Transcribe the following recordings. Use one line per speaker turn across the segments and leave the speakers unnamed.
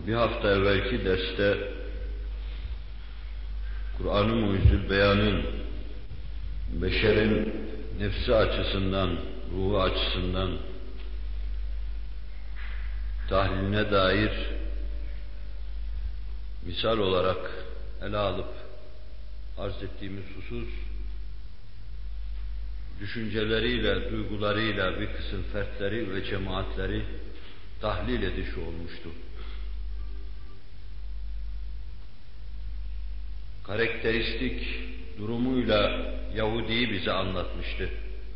Bir hafta evvelki derste Kur'an-ı Mucizül Beyan'ın beşerin nefsi açısından, ruhu açısından tahliline dair misal olarak ele alıp arz ettiğimiz husus, düşünceleriyle, duygularıyla bir kısım fertleri ve cemaatleri tahlil edişi olmuştu. Karakteristik durumuyla Yahudi'yi bize anlatmıştı.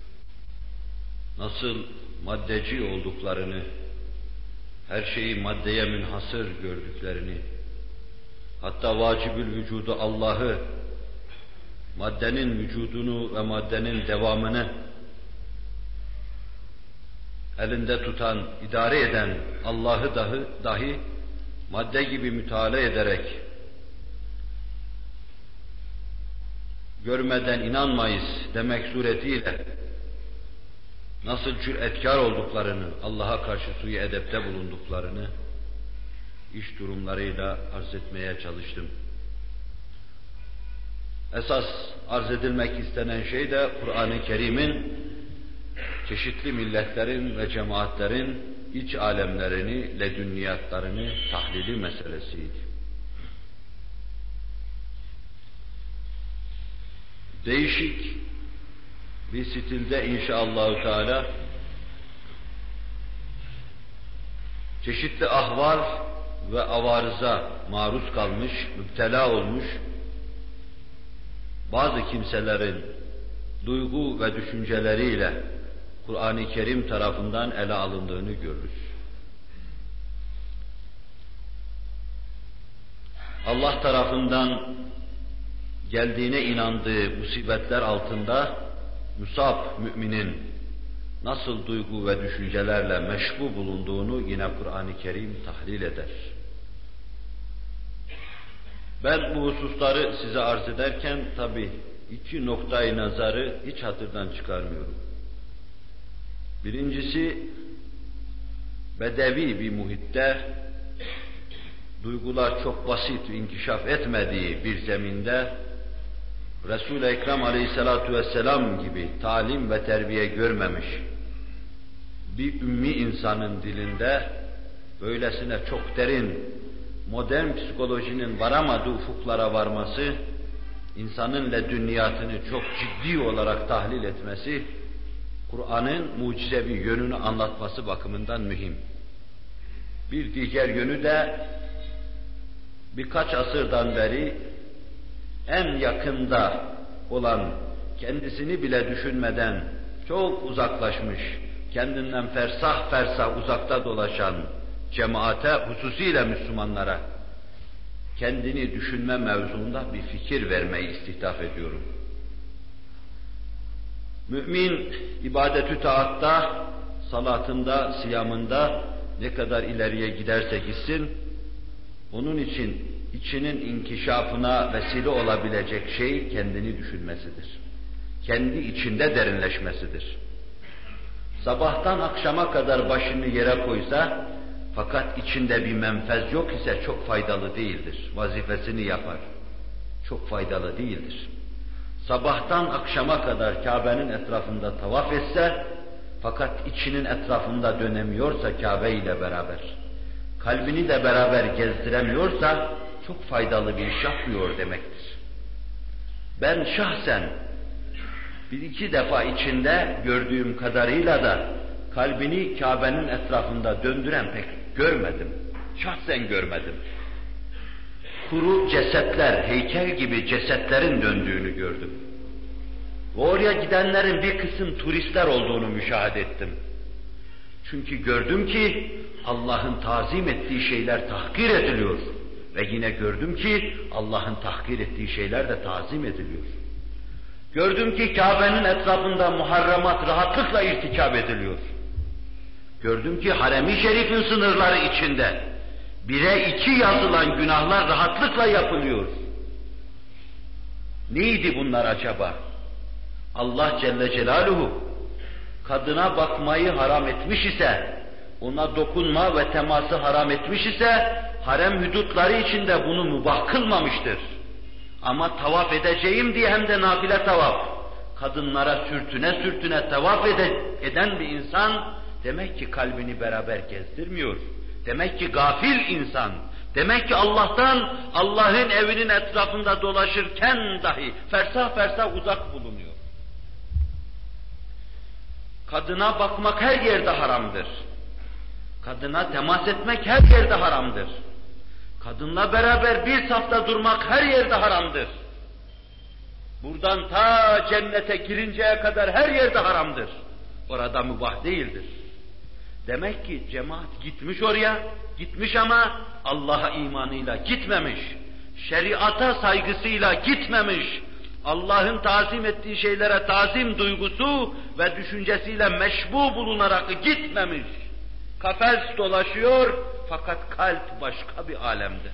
Nasıl maddeci olduklarını, her şeyi maddeye münhasır gördüklerini, hatta vacibül vücudu Allah'ı, maddenin vücudunu ve maddenin devamını elinde tutan, idare eden Allah'ı dahi madde gibi müteala ederek görmeden inanmayız demek suretiyle nasıl cüretkar olduklarını, Allah'a karşı suyu edepte bulunduklarını iş durumlarıyla arz etmeye çalıştım. Esas arz edilmek istenen şey de Kur'an-ı Kerim'in çeşitli milletlerin ve cemaatlerin iç alemlerini, ledünniyatlarını tahlili meselesiydi. Değişik bir stilde inşallahü teala çeşitli ahval ve avarıza maruz kalmış, müptela olmuş bazı kimselerin duygu ve düşünceleriyle Kur'an-ı Kerim tarafından ele alındığını görürüz. Allah tarafından geldiğine inandığı musibetler altında musab müminin nasıl duygu ve düşüncelerle meşbu bulunduğunu yine Kur'an-ı Kerim tahlil eder. Ben bu hususları size arz ederken tabi iki noktayı nazarı hiç hatırdan çıkarmıyorum. Birincisi, bedevi bir muhitte, duygular çok basit inkişaf etmediği bir zeminde, Resul-i Ekrem aleyhissalatu vesselam gibi talim ve terbiye görmemiş bir ümmi insanın dilinde böylesine çok derin, modern psikolojinin varamadığı ufuklara varması, insanın ledünniyatını çok ciddi olarak tahlil etmesi, Kur'an'ın mucizevi yönünü anlatması bakımından mühim. Bir diğer yönü de birkaç asırdan beri en yakında olan, kendisini bile düşünmeden çok uzaklaşmış, kendinden fersah fersah uzakta dolaşan cemaate, hususiyle Müslümanlara kendini düşünme mevzuunda bir fikir vermeyi istihdaf ediyorum. Mümin ibadetü taatta, salatında, siyamında ne kadar ileriye giderse gitsin, onun için içinin inkişafına vesile olabilecek şey kendini düşünmesidir. Kendi içinde derinleşmesidir. Sabahtan akşama kadar başını yere koysa, fakat içinde bir menfez yok ise çok faydalı değildir. Vazifesini yapar. Çok faydalı değildir. Sabahtan akşama kadar Kabe'nin etrafında tavaf etse, fakat içinin etrafında dönemiyorsa Kabe ile beraber, kalbini de beraber gezdiremiyorsa, çok faydalı bir iş yapmıyor demektir. Ben şahsen bir iki defa içinde gördüğüm kadarıyla da kalbini Kabe'nin etrafında döndüren pek görmedim. Şahsen görmedim. Kuru cesetler, heykel gibi cesetlerin döndüğünü gördüm. Ve oraya gidenlerin bir kısım turistler olduğunu müşahede ettim. Çünkü gördüm ki Allah'ın tazim ettiği şeyler tahkir ediliyor. Ve yine gördüm ki Allah'ın tahkir ettiği şeyler de tazim ediliyor. Gördüm ki Kabe'nin etrafında muharramat rahatlıkla irtikab ediliyor. Gördüm ki Harem-i Şerif'in sınırları içinde 1'e 2 yazılan günahlar rahatlıkla yapılıyor. Neydi bunlar acaba? Allah Celle Celaluhu kadına bakmayı haram etmiş ise, ona dokunma ve teması haram etmiş ise, harem hudutları içinde bunu mübah kılmamıştır. Ama tavaf edeceğim diye hem de nafile tavaf, kadınlara sürtüne sürtüne tavaf eden bir insan, demek ki kalbini beraber gezdirmiyor. Demek ki gafil insan. Demek ki Allah'tan, Allah'ın evinin etrafında dolaşırken dahi fersah fersah uzak bulunuyor. Kadına bakmak her yerde haramdır. Kadına temas etmek her yerde haramdır. Kadınla beraber bir safta durmak her yerde haramdır. Buradan ta cennete girinceye kadar her yerde haramdır. Orada mübah değildir. Demek ki cemaat gitmiş oraya, gitmiş ama Allah'a imanıyla gitmemiş. Şeriata saygısıyla gitmemiş. Allah'ın tazim ettiği şeylere tazim duygusu ve düşüncesiyle meşbu bulunarak gitmemiş. Kafes dolaşıyor fakat kalp başka bir alemde.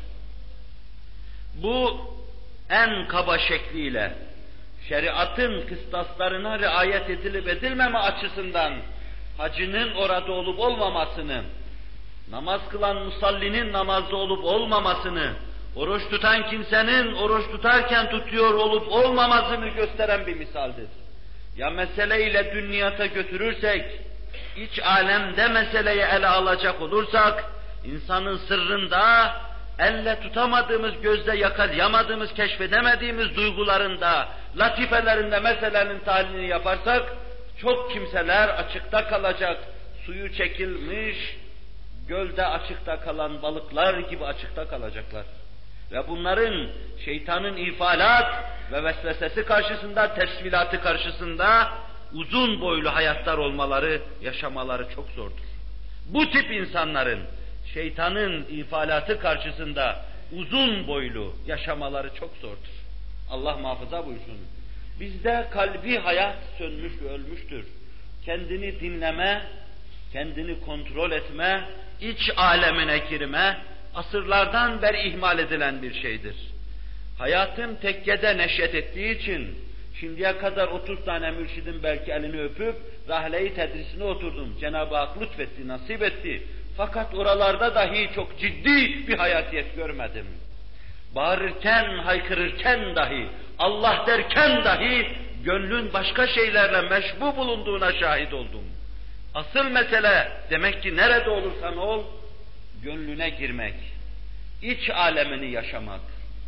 Bu en kaba şekliyle şeriatın kıstaslarına riayet edilip edilmeme açısından hacının orada olup olmamasını, namaz kılan musallinin namazda olup olmamasını, oruç tutan kimsenin oruç tutarken tutuyor olup olmamasını gösteren bir misaldir. Ya meseleyle dünyata götürürsek, iç alemde meseleyi ele alacak olursak, insanın sırrında, elle tutamadığımız, gözle yakalayamadığımız, keşfedemediğimiz duygularında, latifelerinde meselenin tahlilini yaparsak, çok kimseler açıkta kalacak, suyu çekilmiş, gölde açıkta kalan balıklar gibi açıkta kalacaklar. Ve bunların şeytanın ifalat ve vesvesesi karşısında, tesvilatı karşısında uzun boylu hayatlar olmaları, yaşamaları çok zordur. Bu tip insanların şeytanın ifalatı karşısında uzun boylu yaşamaları çok zordur. Allah muhafaza buyursun. Bizde kalbi hayat sönmüş ve ölmüştür. Kendini dinleme, kendini kontrol etme, iç alemine girme, asırlardan beri ihmal edilen bir şeydir. Hayatım tekkede neşet ettiği için, şimdiye kadar 30 tane mürşidin belki elini öpüp, rahle-i tedrisine oturdum. Cenab-ı Hak lütfetti, nasip etti. Fakat oralarda dahi çok ciddi bir hayatiyet görmedim. Bağırırken, haykırırken dahi, Allah derken dahi, gönlün başka şeylerle meşbu bulunduğuna şahit oldum. Asıl mesele, demek ki nerede olursan ol, gönlüne girmek, iç alemini yaşamak.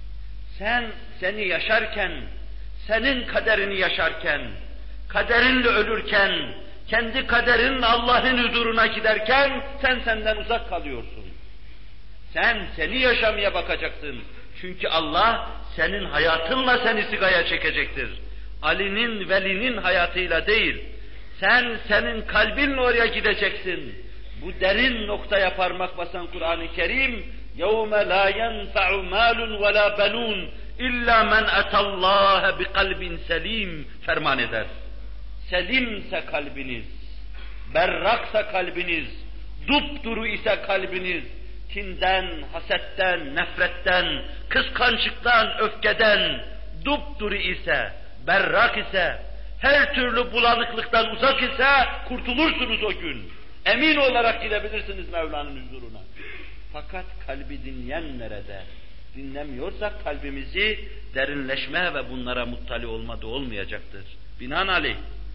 Seni yaşarken, senin kaderini yaşarken, kaderinle ölürken, kendi kaderinle Allah'ın huzuruna giderken, sen senden uzak kalıyorsun. Seni yaşamaya bakacaksın. Çünkü Allah, senin hayatınla seni sigaya çekecektir. Ali'nin, velinin hayatıyla değil. Senin kalbinle oraya gideceksin. Bu derin noktaya parmak basan Kur'an-ı Kerim, يَوْمَ لَا يَنْفَعُ مَالٌ وَلَا بَنُونَ اِلَّا مَنْ اَتَى اللّٰهَ بِقَلْبٍ selim ferman eder. Selimse kalbiniz, berraksa kalbiniz, dupduru ise kalbiniz, kinden, hasetten, nefretten, kıskançlıktan, öfkeden, dupduru ise, berrak ise, her türlü bulanıklıktan uzak ise kurtulursunuz o gün. Emin olarak gidebilirsiniz Mevla'nın huzuruna. Fakat kalbi dinleyen nerede? Dinlemiyorsak kalbimizi derinleşme ve bunlara muttali olmadı olmayacaktır. Binaenaleyh,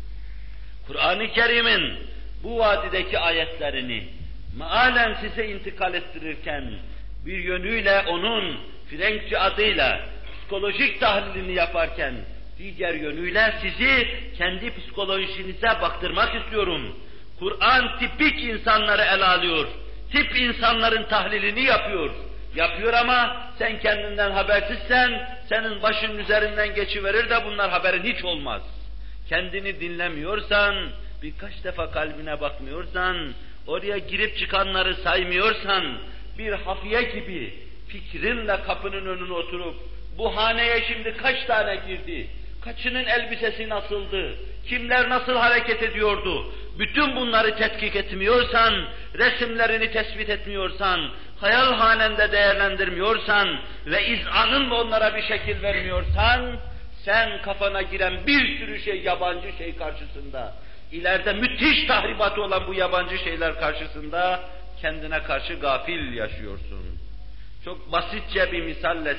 Kur'an-ı Kerim'in bu vadideki ayetlerini mealen size intikal ettirirken, bir yönüyle onun Frenkçe adıyla psikolojik tahlilini yaparken, diğer yönüyle sizi kendi psikolojinize baktırmak istiyorum. Kur'an tipik insanları ele alıyor. Tip insanların tahlilini yapıyor. Yapıyor ama sen kendinden habersizsen, senin başının üzerinden geçiverir de bunlar haberin hiç olmaz. Kendini dinlemiyorsan, birkaç defa kalbine bakmıyorsan, oraya girip çıkanları saymıyorsan, bir hafiye gibi fikrinle kapının önüne oturup, bu haneye şimdi kaç tane girdi, kaçının elbisesi nasıldı, kimler nasıl hareket ediyordu, bütün bunları tetkik etmiyorsan, resimlerini tespit etmiyorsan, hayal hanende değerlendirmiyorsan ve izanınla onlara bir şekil vermiyorsan, sen kafana giren bir sürü yabancı şey karşısında, ileride müthiş tahribatı olan bu yabancı şeyler karşısında kendine karşı gafil yaşıyorsun. Çok basitçe bir misalle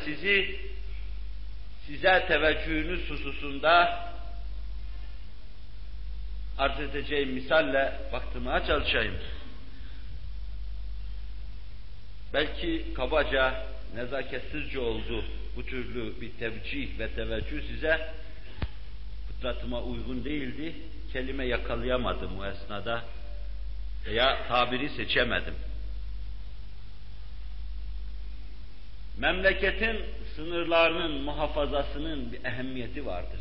size teveccühünüz hususunda arz edeceğim misalle vaktimi çalışayım. Belki kabaca, nezaketsizce oldu bu türlü bir tevcih ve teveccüh size fıtratıma uygun değildi. Kelime yakalayamadım bu esnada veya tabiri seçemedim. Memleketin sınırlarının muhafazasının bir ehemmiyeti vardır.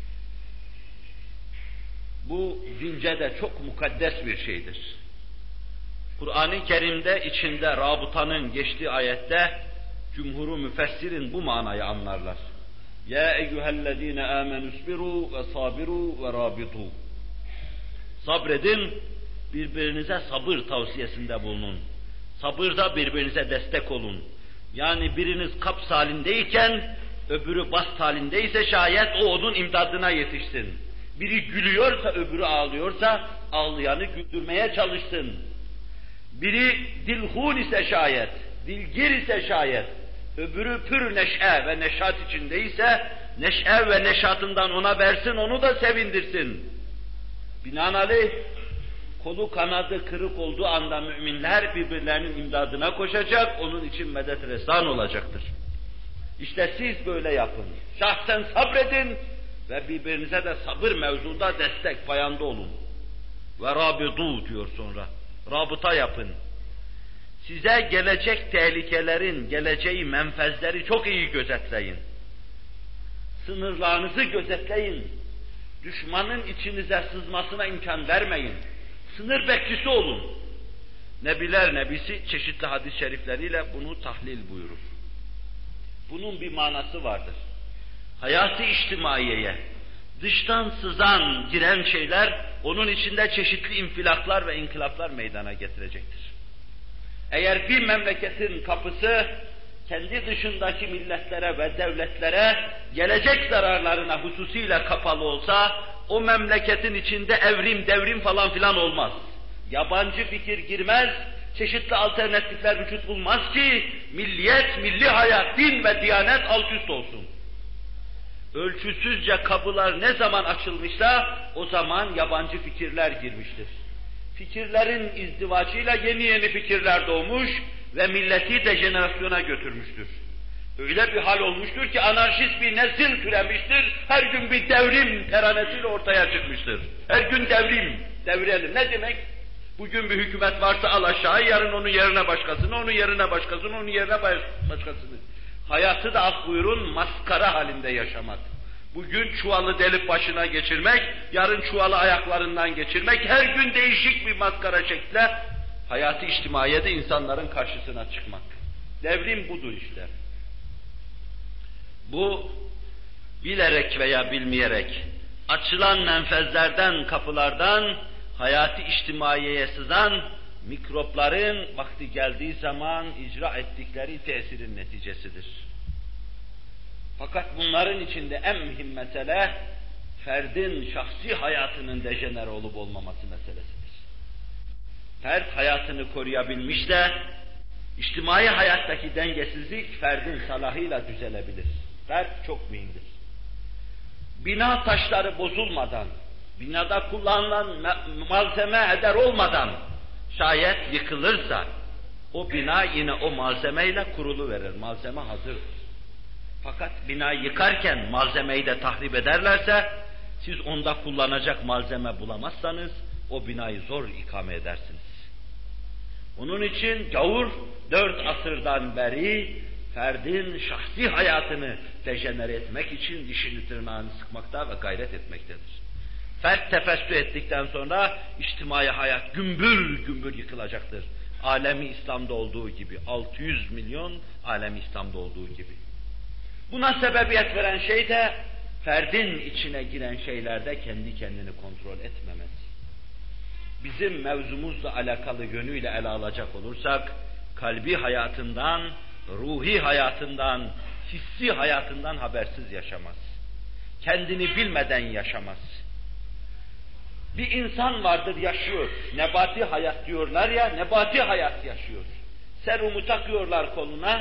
Bu dince de çok mukaddes bir şeydir. Kur'an-ı Kerim'de içinde rabıtanın geçtiği ayette cumhuru müfessirin bu manayı anlarlar. Ya eyyühellezine amenüsbiru ve sabiru ve rabitu. Sabredin, birbirinize sabır tavsiyesinde bulunun. Sabırda birbirinize destek olun. Yani biriniz kaps halindeyken, öbürü bast halindeyse şayet o onun imdadına yetişsin. Biri gülüyorsa, öbürü ağlıyorsa, ağlayanı güldürmeye çalışsın. Biri dilhun ise şayet, dilgir ise şayet, öbürü pür neşe ve neşat içindeyse, neşe ve neşatından ona versin, onu da sevindirsin. Binaenaleyh, kolu kanadı kırık olduğu anda müminler birbirlerinin imdadına koşacak, onun için medet resan olacaktır. İşte siz böyle yapın. Şahsen sabredin ve birbirinize de sabır mevzunda destek payanda olun. Ve rabidu diyor sonra. Rabıta yapın. Size gelecek tehlikelerin, geleceği menfezleri çok iyi gözetleyin. Sınırlarınızı gözetleyin. Düşmanın içinize sızmasına imkan vermeyin. Sınır bekçisi olun. Nebiler Nebisi çeşitli hadis-i şerifleriyle bunu tahlil buyurur. Bunun bir manası vardır. Hayat-ı içtimaiyeye, dıştan sızan, giren şeyler, onun içinde çeşitli infilaklar ve inkılaplar meydana getirecektir. Eğer bir memleketin kapısı, kendi dışındaki milletlere ve devletlere gelecek zararlarına hususiyle kapalı olsa, o memleketin içinde evrim, devrim falan filan olmaz. Yabancı fikir girmez, çeşitli alternatifler vücut bulmaz ki, milliyet, milli hayat, din ve diyanet alt üst olsun. Ölçüsüzce kapılar ne zaman açılmışsa, o zaman yabancı fikirler girmiştir. Fikirlerin izdivacıyla yeni fikirler doğmuş ve milleti dejenerasyona götürmüştür. Öyle bir hal olmuştur ki anarşist bir nesil türemiştir, her gün bir devrim teranesiyle ortaya çıkmıştır. Her gün devrim, devirelim. Ne demek? Bugün bir hükümet varsa al aşağı, yarın onun yerine başkasını, onun yerine başkasını, onun yerine başkasını. Hayatı da af buyurun, maskara halinde yaşamak. Bugün çuvalı delip başına geçirmek, yarın çuvalı ayaklarından geçirmek, her gün değişik bir maskara şekle hayatı içtimaiyede insanların karşısına çıkmak. Devrim budur işte. Bu bilerek veya bilmeyerek açılan menfezlerden, kapılardan hayatı içtimaiyeye sızan mikropların vakti geldiği zaman icra ettikleri tesirin neticesidir. Fakat bunların içinde en mühim mesele ferdin şahsi hayatının dejenere olup olmaması meselesidir. Fert hayatını koruyabilmiş de içtimai hayattaki dengesizlik ferdin salahıyla düzelebilir. Fert çok mühimdir. Bina taşları bozulmadan, binada kullanılan malzeme eder olmadan şayet yıkılırsa o bina yine o malzemeyle kuruluverir. Malzeme hazırdır. Fakat binayı yıkarken malzemeyi de tahrip ederlerse siz onda kullanacak malzeme bulamazsanız o binayı zor ikame edersiniz. Onun için gavur 4 asırdan beri ferdin şahsi hayatını dejenere etmek için dişini tırnağını sıkmakta ve gayret etmektedir. Fert tefessü ettikten sonra içtimai hayat gümbür gümbür yıkılacaktır. Alemi İslam'da olduğu gibi, 600 milyon alemi İslam'da olduğu gibi. Buna sebebiyet veren şey de ferdin içine giren şeylerde kendi kendini kontrol etmemesi. Bizim mevzumuzla alakalı yönüyle ele alacak olursak, kalbi hayatından, ruhi hayatından, hissi hayatından habersiz yaşamaz. Kendini bilmeden yaşamaz. Bir insan vardır yaşıyor, nebati hayat diyorlar ya, nebati hayat yaşıyor. Serumu takıyorlar koluna,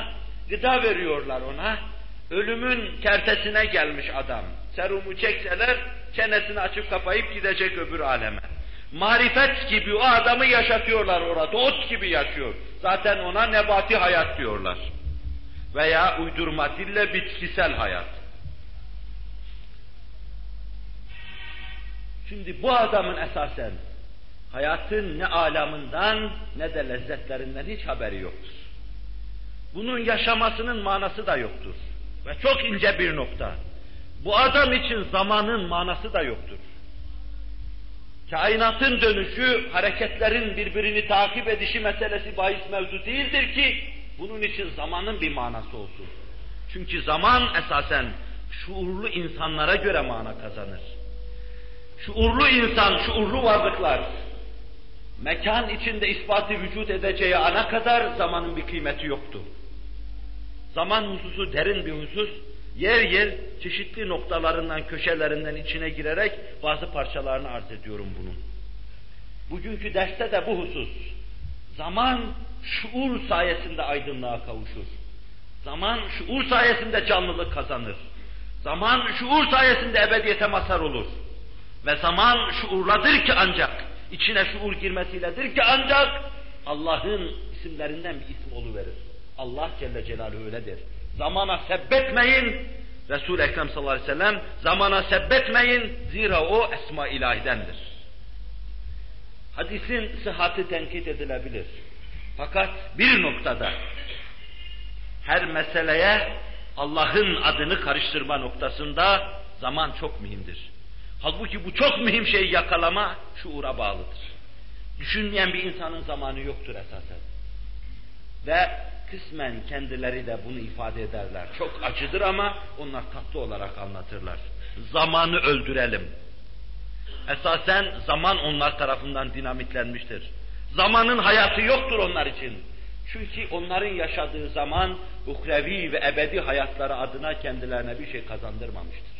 Gıda veriyorlar ona. Ölümün kertesine gelmiş adam. Serumu çekseler çenesini açıp kapayıp gidecek öbür aleme. Marifet gibi o adamı yaşatıyorlar orada. Ot gibi yaşıyor. Zaten ona nebati hayat diyorlar. Veya uydurma dille bitkisel hayat. Şimdi bu adamın esasen hayatın ne alamından ne de lezzetlerinden hiç haberi yoktur. Bunun yaşamasının manası da yoktur. Ve çok ince bir nokta. Bu adam için zamanın manası da yoktur. Kainatın dönüşü, hareketlerin birbirini takip edişi meselesi bahis mevzu değildir ki bunun için zamanın bir manası olsun. Çünkü zaman esasen şuurlu insanlara göre mana kazanır. Şuurlu insan, şuurlu varlıklar mekan içinde ispatı vücut edeceği ana kadar zamanın bir kıymeti yoktu. Zaman hususu derin bir husus, yer yer çeşitli noktalarından, köşelerinden içine girerek bazı parçalarını arz ediyorum bunun. Bugünkü derste de bu husus. Zaman şuur sayesinde aydınlığa kavuşur. Zaman şuur sayesinde canlılık kazanır. Zaman şuur sayesinde ebediyete mazhar olur. Ve zaman şuurladır ki ancak, içine şuur girmesiyledir ki ancak Allah'ın isimlerinden bir isim oluverir. Allah Celle Celaluhu öyledir. Zamana sebbetmeyin, Resul-i Ekrem sallallahu aleyhi ve sellem zamana sebbetmeyin, zira o esma ilahidendir. Hadisin sıhhati tenkit edilebilir. Fakat bir noktada her meseleye Allah'ın adını karıştırma noktasında zaman çok mühimdir. Halbuki bu çok mühim şeyi yakalama şuura bağlıdır. Düşünmeyen bir insanın zamanı yoktur esasen. Ve kısmen kendileri de bunu ifade ederler. Çok acıdır ama onlar tatlı olarak anlatırlar. Zamanı öldürelim. Esasen zaman onlar tarafından dinamitlenmiştir. Zamanın hayatı yoktur onlar için. Çünkü onların yaşadığı zaman uhrevi ve ebedi hayatları adına kendilerine bir şey kazandırmamıştır.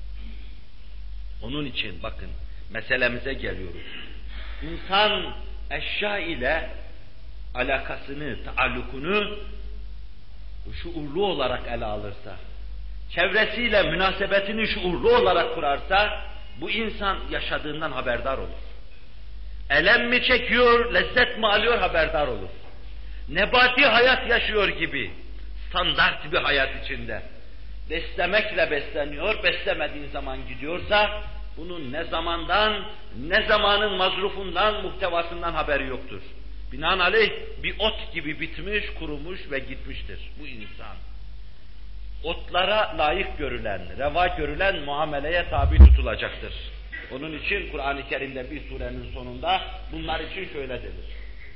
Onun için bakın meselemize geliyoruz. İnsan eşya ile alakasını, taallukunu şuurlu olarak ele alırsa, çevresiyle münasebetini şuurlu olarak kurarsa, bu insan yaşadığından haberdar olur. Elem mi çekiyor, lezzet mi alıyor haberdar olur. Nebati hayat yaşıyor gibi, standart bir hayat içinde. Beslemekle besleniyor, beslemediği zaman gidiyorsa, bunun ne zamandan, ne zamanın mazrufundan, muhtevasından haberi yoktur. Binaenaleyh bir ot gibi bitmiş, kurumuş ve gitmiştir bu insan. Otlara layık görülen, reva görülen muameleye tabi tutulacaktır. Onun için Kur'an-ı Kerim'de bir surenin sonunda bunlar için şöyle denir.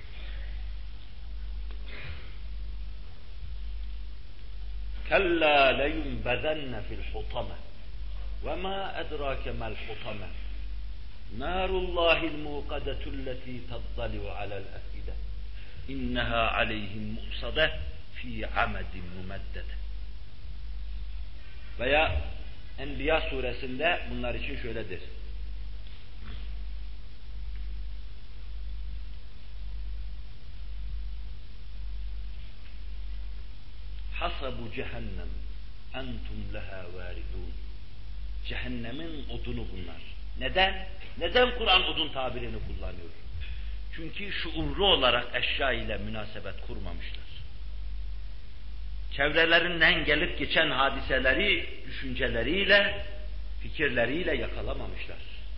Kella leyunbezenne fil hutame ve ma edrake mel hutame narullahil muqadetulleti taddaliu alel efide inneha aleyhim mu'sade fi amedin mumeddede. Veya Enbiya suresinde bunlar için şöyledir. Hasabu cehennem entum leha varidun. Cehennemin odunu bunlar. Neden? Neden Kur'an odun tabirini kullanıyor? Çünkü şuurlu olarak eşya ile münasebet kurmamışlar. Çevrelerinden gelip geçen hadiseleri düşünceleriyle, fikirleriyle yakalamamışlar.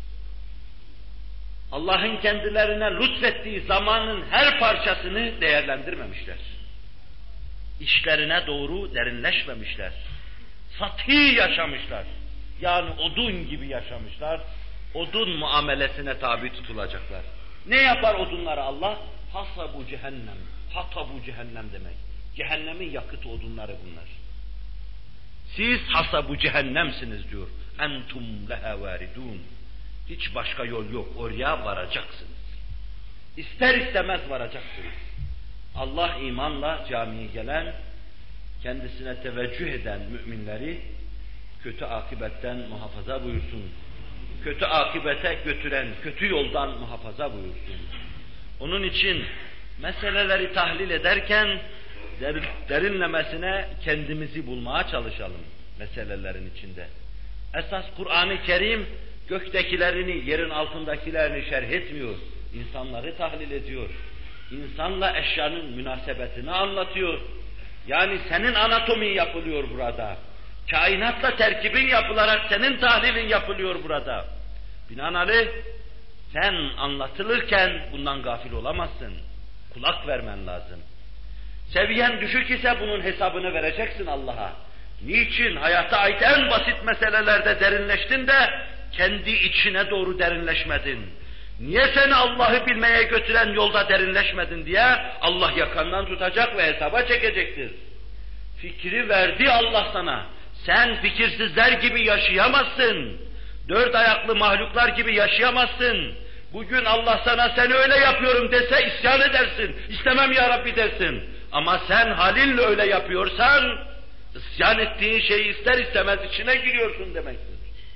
Allah'ın kendilerine lütfettiği zamanın her parçasını değerlendirmemişler. İşlerine doğru derinleşmemişler. Sathi yaşamışlar. Yani odun gibi yaşamışlar. Odun muamelesine tabi tutulacaklar. Ne yapar odunlara Allah? Hasabu cehennem. Hatabu cehennem demek. Cehennemin yakıt odunları bunlar. Siz hasabu cehennemsiniz diyor. Entum leha varidun. Hiç başka yol yok. Oraya varacaksınız. İster istemez varacaksınız. Allah imanla camiye gelen, kendisine teveccüh eden müminleri kötü akibetten muhafaza buyursun. Kötü akibete götüren, kötü yoldan muhafaza buyursun. Onun için meseleleri tahlil ederken derinlemesine kendimizi bulmaya çalışalım meselelerin içinde. Esas Kur'an-ı Kerim göktekilerini, yerin altındakilerini şerh etmiyor. İnsanları tahlil ediyor. İnsanla eşyanın münasebetini anlatıyor. Yani senin anatomin yapılıyor burada. Kainatla terkibin yapılarak senin tahlilin yapılıyor burada. Binaenaleyh sen anlatılırken bundan gafil olamazsın. Kulak vermen lazım. Seviyen düşük ise bunun hesabını vereceksin Allah'a. Niçin hayata ait en basit meselelerde derinleştin de kendi içine doğru derinleşmedin? Niye seni Allah'ı bilmeye götüren yolda derinleşmedin diye Allah yakandan tutacak ve hesaba çekecektir. Fikri verdi Allah sana. Sen fikirsizler gibi yaşayamazsın. Dört ayaklı mahluklar gibi yaşayamazsın. Bugün Allah sana sen öyle yapıyorum dese isyan edersin. İstemem ya Rabbi dersin. Ama sen halinle öyle yapıyorsan isyan ettiğin şeyi ister istemez içine giriyorsun demektir.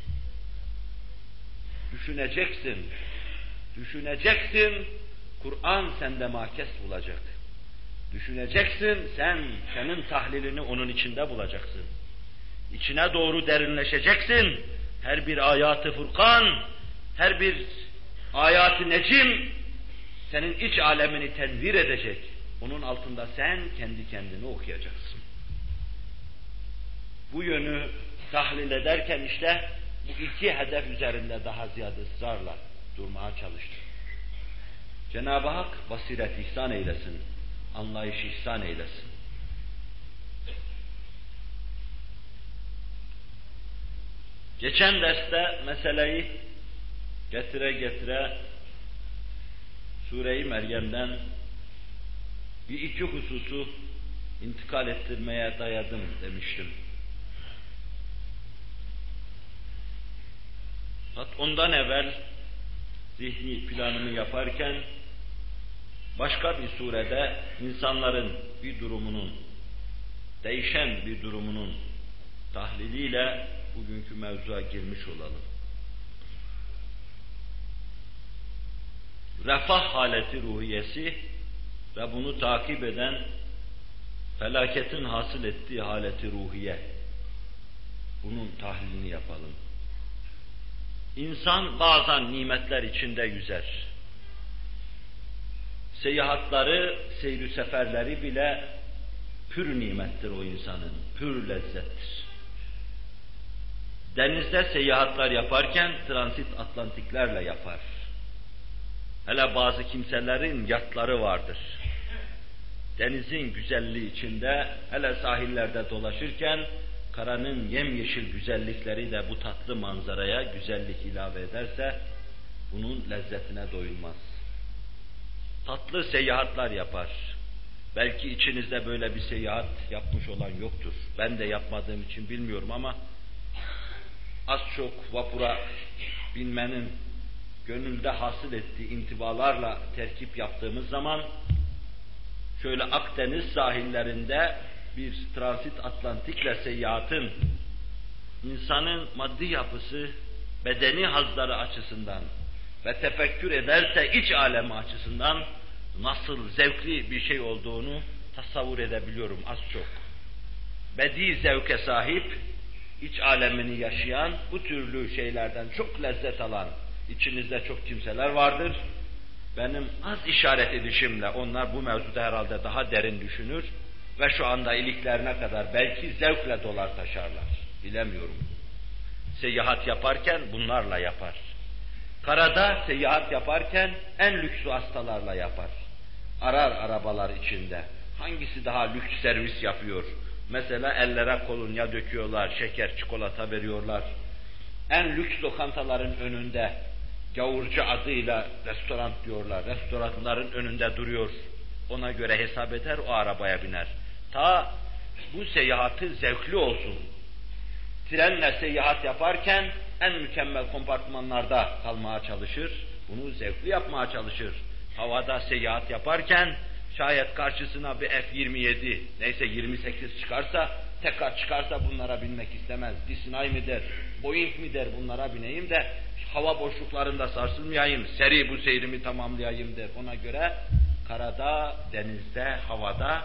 Düşüneceksin. Düşüneceksin. Kur'an sende makes bulacak. Düşüneceksin, senin tahlilini onun içinde bulacaksın. İçine doğru derinleşeceksin. Her bir ayat-ı Furkan, her bir ayat-ı Necim senin iç alemini tenvir edecek. Onun altında sen kendi kendini okuyacaksın. Bu yönü tahlil ederken işte bu iki hedef üzerinde daha ziyade ısrarla durmaya çalıştım. Cenab-ı Hak basiret ihsan eylesin, anlayış ihsan eylesin. Geçen derste meseleyi getire Sure-i Meryem'den bir iki hususu intikal ettirmeye dayadım demiştim. Ondan evvel zihni planımı yaparken başka bir surede insanların bir durumunun, değişen bir durumunun tahliliyle bugünkü mevzuya girmiş olalım. Refah haleti ruhiyesi ve bunu takip eden felaketin hasıl ettiği haleti ruhiye. Bunun tahlilini yapalım. İnsan bazen nimetler içinde yüzer. Seyahatları, seyri seferleri bile pür nimettir o insanın, pür lezzettir. Denizde seyahatler yaparken transit Atlantiklerle yapar. Hele bazı kimselerin yatları vardır. Denizin güzelliği içinde, hele sahillerde dolaşırken, karanın yemyeşil güzellikleri de bu tatlı manzaraya güzellik ilave ederse, bunun lezzetine doyulmaz. Tatlı seyahatler yapar. Belki içinizde böyle bir seyahat yapmış olan yoktur. Ben de yapmadığım için bilmiyorum ama, az çok vapura binmenin gönülde hasıl ettiği intibalarla terkip yaptığımız zaman, şöyle Akdeniz sahillerinde bir transit Atlantikle seyahatın, insanın maddi yapısı, bedeni hazları açısından ve tefekkür ederse iç alemi açısından nasıl zevkli bir şey olduğunu tasavvur edebiliyorum az çok. Bedi zevke sahip, iç alemini yaşayan, bu türlü şeylerden çok lezzet alan içinizde çok kimseler vardır. Benim az işaret edişimle onlar bu mevzuda herhalde daha derin düşünür ve şu anda iliklerine kadar belki zevkle dolar taşarlar. Bilemiyorum. Seyahat yaparken bunlarla yapar. Karada seyahat yaparken en lüks hastalarla yapar. Arar arabalar içinde. Hangisi daha lüks servis yapıyor? Mesela ellere kolonya döküyorlar, şeker, çikolata veriyorlar. En lüks lokantaların önünde gavurcu adıyla restoran diyorlar. Restoranların önünde duruyor. Ona göre hesap eder, o arabaya biner. Ta bu seyahatı zevkli olsun. Trenle seyahat yaparken en mükemmel kompartmanlarda kalmaya çalışır. Bunu zevkli yapmaya çalışır. Havada seyahat yaparken şayet karşısına bir F-27, neyse 28 çıkarsa, tekrar çıkarsa bunlara binmek istemez. Disney mi der, Boeing mi der, bunlara bineyim de hava boşluklarında sarsılmayayım, seri bu seyrimi tamamlayayım der. Ona göre karada, denizde, havada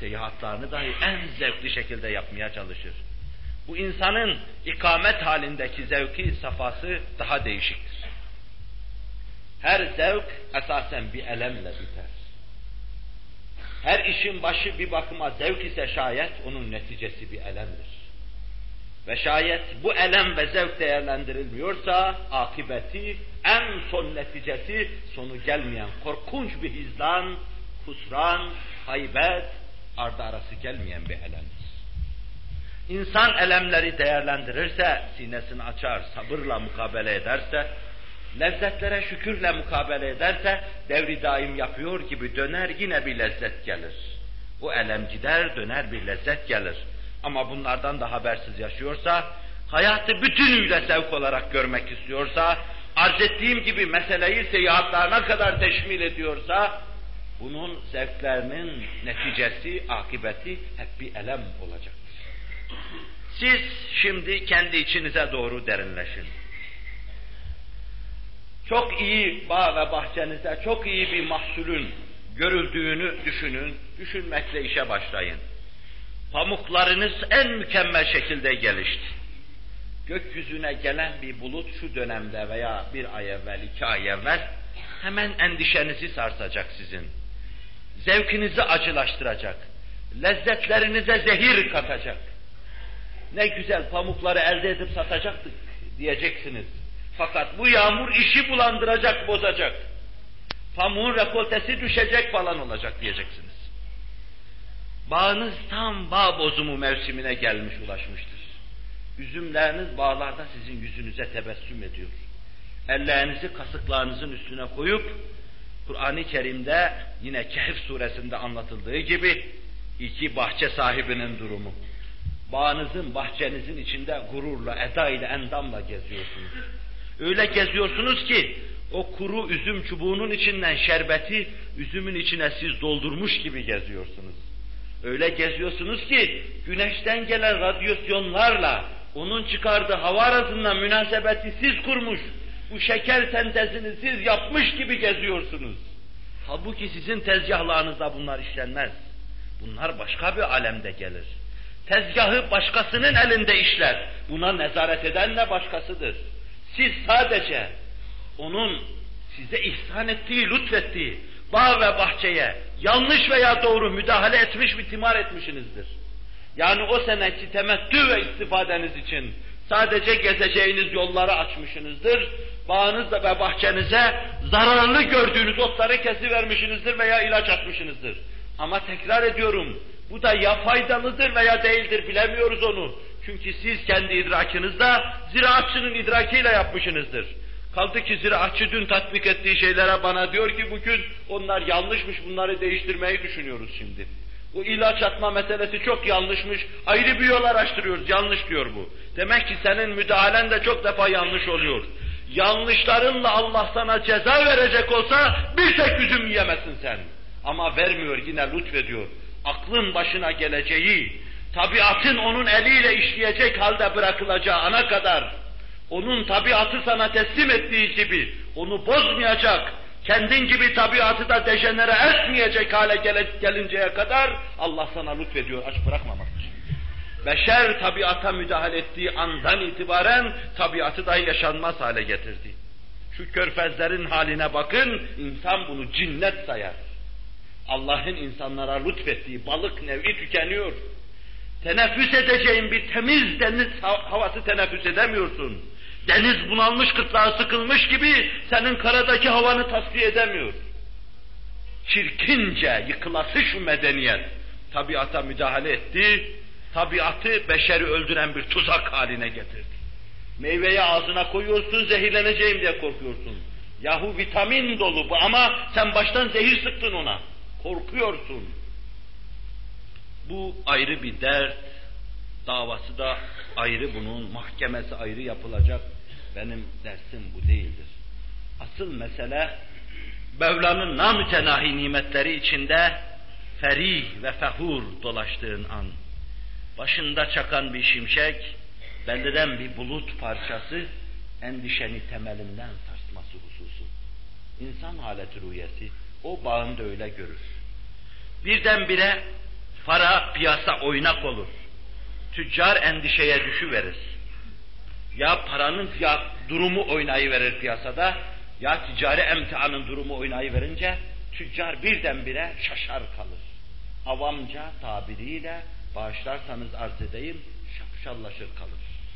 seyahatlarını dahi en zevkli şekilde yapmaya çalışır. Bu insanın ikamet halindeki zevki, safası daha değişiktir. Her zevk esasen bir elemle biter. Her işin başı bir bakıma zevk ise şayet onun neticesi bir elemdir. Ve şayet bu elem ve zevk değerlendirilmiyorsa akıbeti, en son neticesi sonu gelmeyen korkunç bir hizlan, husran, haybet, ardı arası gelmeyen bir elemdir. İnsan elemleri değerlendirirse, sinesini açar, sabırla mukabele ederse, lezzetlere şükürle mukabele ederse, devri daim yapıyor gibi döner yine bir lezzet gelir. O elem gider, döner bir lezzet gelir. Ama bunlardan da habersiz yaşıyorsa, hayatı bütünüyle zevk olarak görmek istiyorsa, arz ettiğim gibi meseleyi seyahatlerine kadar teşmil ediyorsa, bunun zevklerinin neticesi, akıbeti hep bir elem olacaktır. Siz şimdi kendi içinize doğru derinleşin. Çok iyi bağ ve bahçenizde çok iyi bir mahsulün görüldüğünü düşünün, düşünmekle işe başlayın. Pamuklarınız en mükemmel şekilde gelişti. Gökyüzüne gelen bir bulut şu dönemde veya bir ay evvel, 2 ay evvel hemen endişenizi sarsacak sizin. Zevkinizi acılaştıracak. Lezzetlerinize zehir katacak. Ne güzel pamukları elde edip satacaktık diyeceksiniz. Fakat bu yağmur işi bulandıracak, bozacak. Pamuğun rekoltesi düşecek falan olacak diyeceksiniz. Bağınız tam bağ bozumu mevsimine gelmiş, ulaşmıştır. Üzümleriniz bağlarda sizin yüzünüze tebessüm ediyor. Ellerinizi kasıklarınızın üstüne koyup, Kur'an-ı Kerim'de yine Kehf suresinde anlatıldığı gibi, 2 bahçe sahibinin durumu. Bağınızın, bahçenizin içinde gururla, eda ile, endamla geziyorsunuz. Öyle geziyorsunuz ki, o kuru üzüm çubuğunun içinden şerbeti, üzümün içine siz doldurmuş gibi geziyorsunuz. Öyle geziyorsunuz ki, güneşten gelen radyasyonlarla, onun çıkardığı hava arasında münasebeti siz kurmuş, bu şeker sentezini siz yapmış gibi geziyorsunuz. Halbuki sizin tezgahlarınızda bunlar işlenmez. Bunlar başka bir alemde gelir. Tezgahı başkasının elinde işler. Buna nezaret eden de başkasıdır. Siz sadece onun size ihsan ettiği, lütfettiği bağ ve bahçeye yanlış veya doğru müdahale etmiş ve timar etmişsinizdir. Yani o seneki temettü ve istifadeniz için sadece gezeceğiniz yolları açmışsınızdır. Bağınızda ve bahçenize zararlı gördüğünüz otları kesivermişsinizdir veya ilaç atmışsınızdır. Ama tekrar ediyorum, bu da ya faydalıdır veya değildir, bilemiyoruz onu. Çünkü siz kendi idrakinizde ziraatçının idrakiyle yapmışsınızdır. Kaldı ki ziraatçı dün tatbik ettiği şeylere bana diyor ki bugün onlar yanlışmış, bunları değiştirmeyi düşünüyoruz şimdi. Bu ilaç atma meselesi çok yanlışmış, ayrı bir yol araştırıyoruz, yanlış diyor bu. Demek ki senin müdahalen de çok defa yanlış oluyor. Yanlışlarınla Allah sana ceza verecek olsa bir tek üzüm yiyemezsin sen. Ama vermiyor, yine lütfediyor. Aklın başına geleceği, tabiatın onun eliyle işleyecek halde bırakılacağı ana kadar, onun tabiatı sana teslim ettiği gibi, onu bozmayacak, kendin gibi tabiatı da dejenere etmeyecek hale gelinceye kadar Allah sana lütfediyor, aç bırakmamak için. Beşer tabiata müdahale ettiği andan itibaren tabiatı da yaşanmaz hale getirdi. Şu körfezlerin haline bakın, insan bunu cinnet sayar. Allah'ın insanlara lütfettiği balık nev'i tükeniyor. Teneffüs edeceğin bir temiz deniz havası teneffüs edemiyorsun. Deniz bunalmış, gırtlağı sıkılmış gibi senin karadaki havanı tasfiye edemiyor. Çirkince yıkılası şu medeniyet tabiata müdahale etti, tabiatı beşeri öldüren bir tuzak haline getirdi. Meyveyi ağzına koyuyorsun, zehirleneceğim diye korkuyorsun. Yahu vitamin dolu bu ama sen baştan zehir sıktın ona. Korkuyorsun. Bu ayrı bir dert, davası da ayrı bunun, mahkemesi ayrı yapılacak. Benim dersim bu değildir. Asıl mesele, Mevla'nın namütenahi nimetleri içinde ferih ve fehur dolaştığın an, başında çakan bir şimşek, beldeden bir bulut parçası, endişeni temelinden sarsması hususu. İnsan haleti rüyesi, o bağında öyle görür. Birdenbire Para, piyasa oynak olur. Tüccar endişeye düşüverir. Ya paranın fiyat durumu oynayıverir piyasada, ya ticari emtianın durumu oynayıverince tüccar birdenbire şaşar kalır. Avamca tabiriyle, bağışlarsanız arz edeyim, şapşallaşır kalır.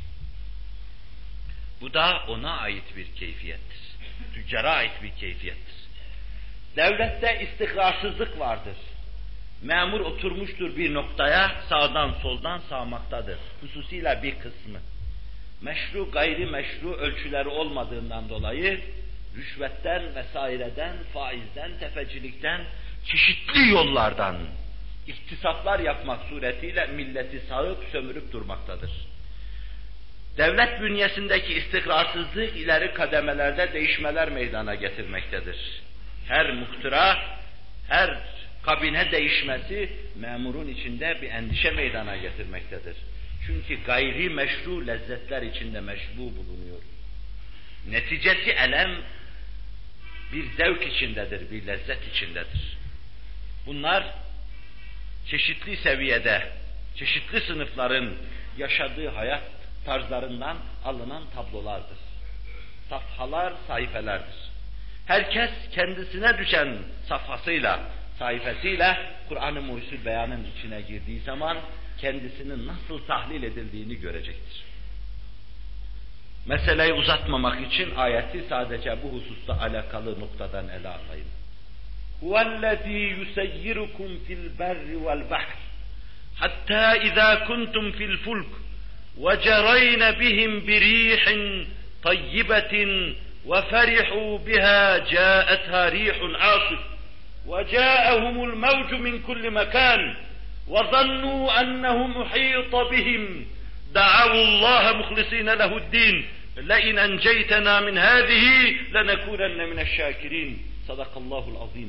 Bu da ona ait bir keyfiyettir. Tüccara ait bir keyfiyettir. Devlette istikrarsızlık vardır. Memur oturmuştur bir noktaya, sağdan soldan sağmaktadır. Hususiyle bir kısmı. Meşru, gayrimeşru ölçüleri olmadığından dolayı, rüşvetten vesaireden, faizden, tefecilikten, çeşitli yollardan iktisaplar yapmak suretiyle milleti sağıp sömürüp durmaktadır. Devlet bünyesindeki istikrarsızlık ileri kademelerde değişmeler meydana getirmektedir. Her muhtıra, her kabine değişmesi memurun içinde bir endişe meydana getirmektedir. Çünkü gayri meşru lezzetler içinde meşbu bulunuyor. Neticesi elem bir zevk içindedir, bir lezzet içindedir. Bunlar çeşitli seviyede, çeşitli sınıfların yaşadığı hayat tarzlarından alınan tablolardır. Safhalar, sayfelerdir. Herkes kendisine düşen safhasıyla, sayfasıyla Kur'an-ı Muhyüzül Beyan'ın içine girdiği zaman kendisinin nasıl tahlil edildiğini görecektir. Meseleyi uzatmamak için ayeti sadece bu hususta alakalı noktadan ele alayım. Huvellezî yuseyyirukum fil berri vel bahr hattâ izâ kuntum fil fulk ve cereyne bihim birîhin tayyibetin ve ferihû biha câetha rîhun âsif ve câehumul mevcu min kulli mekân ve zannû ennehum uhîta bihim دعوا الله مخلصين له الدين لئن أنجيتنا من هذه لنكونن من الشاكرين صدق الله العظيم.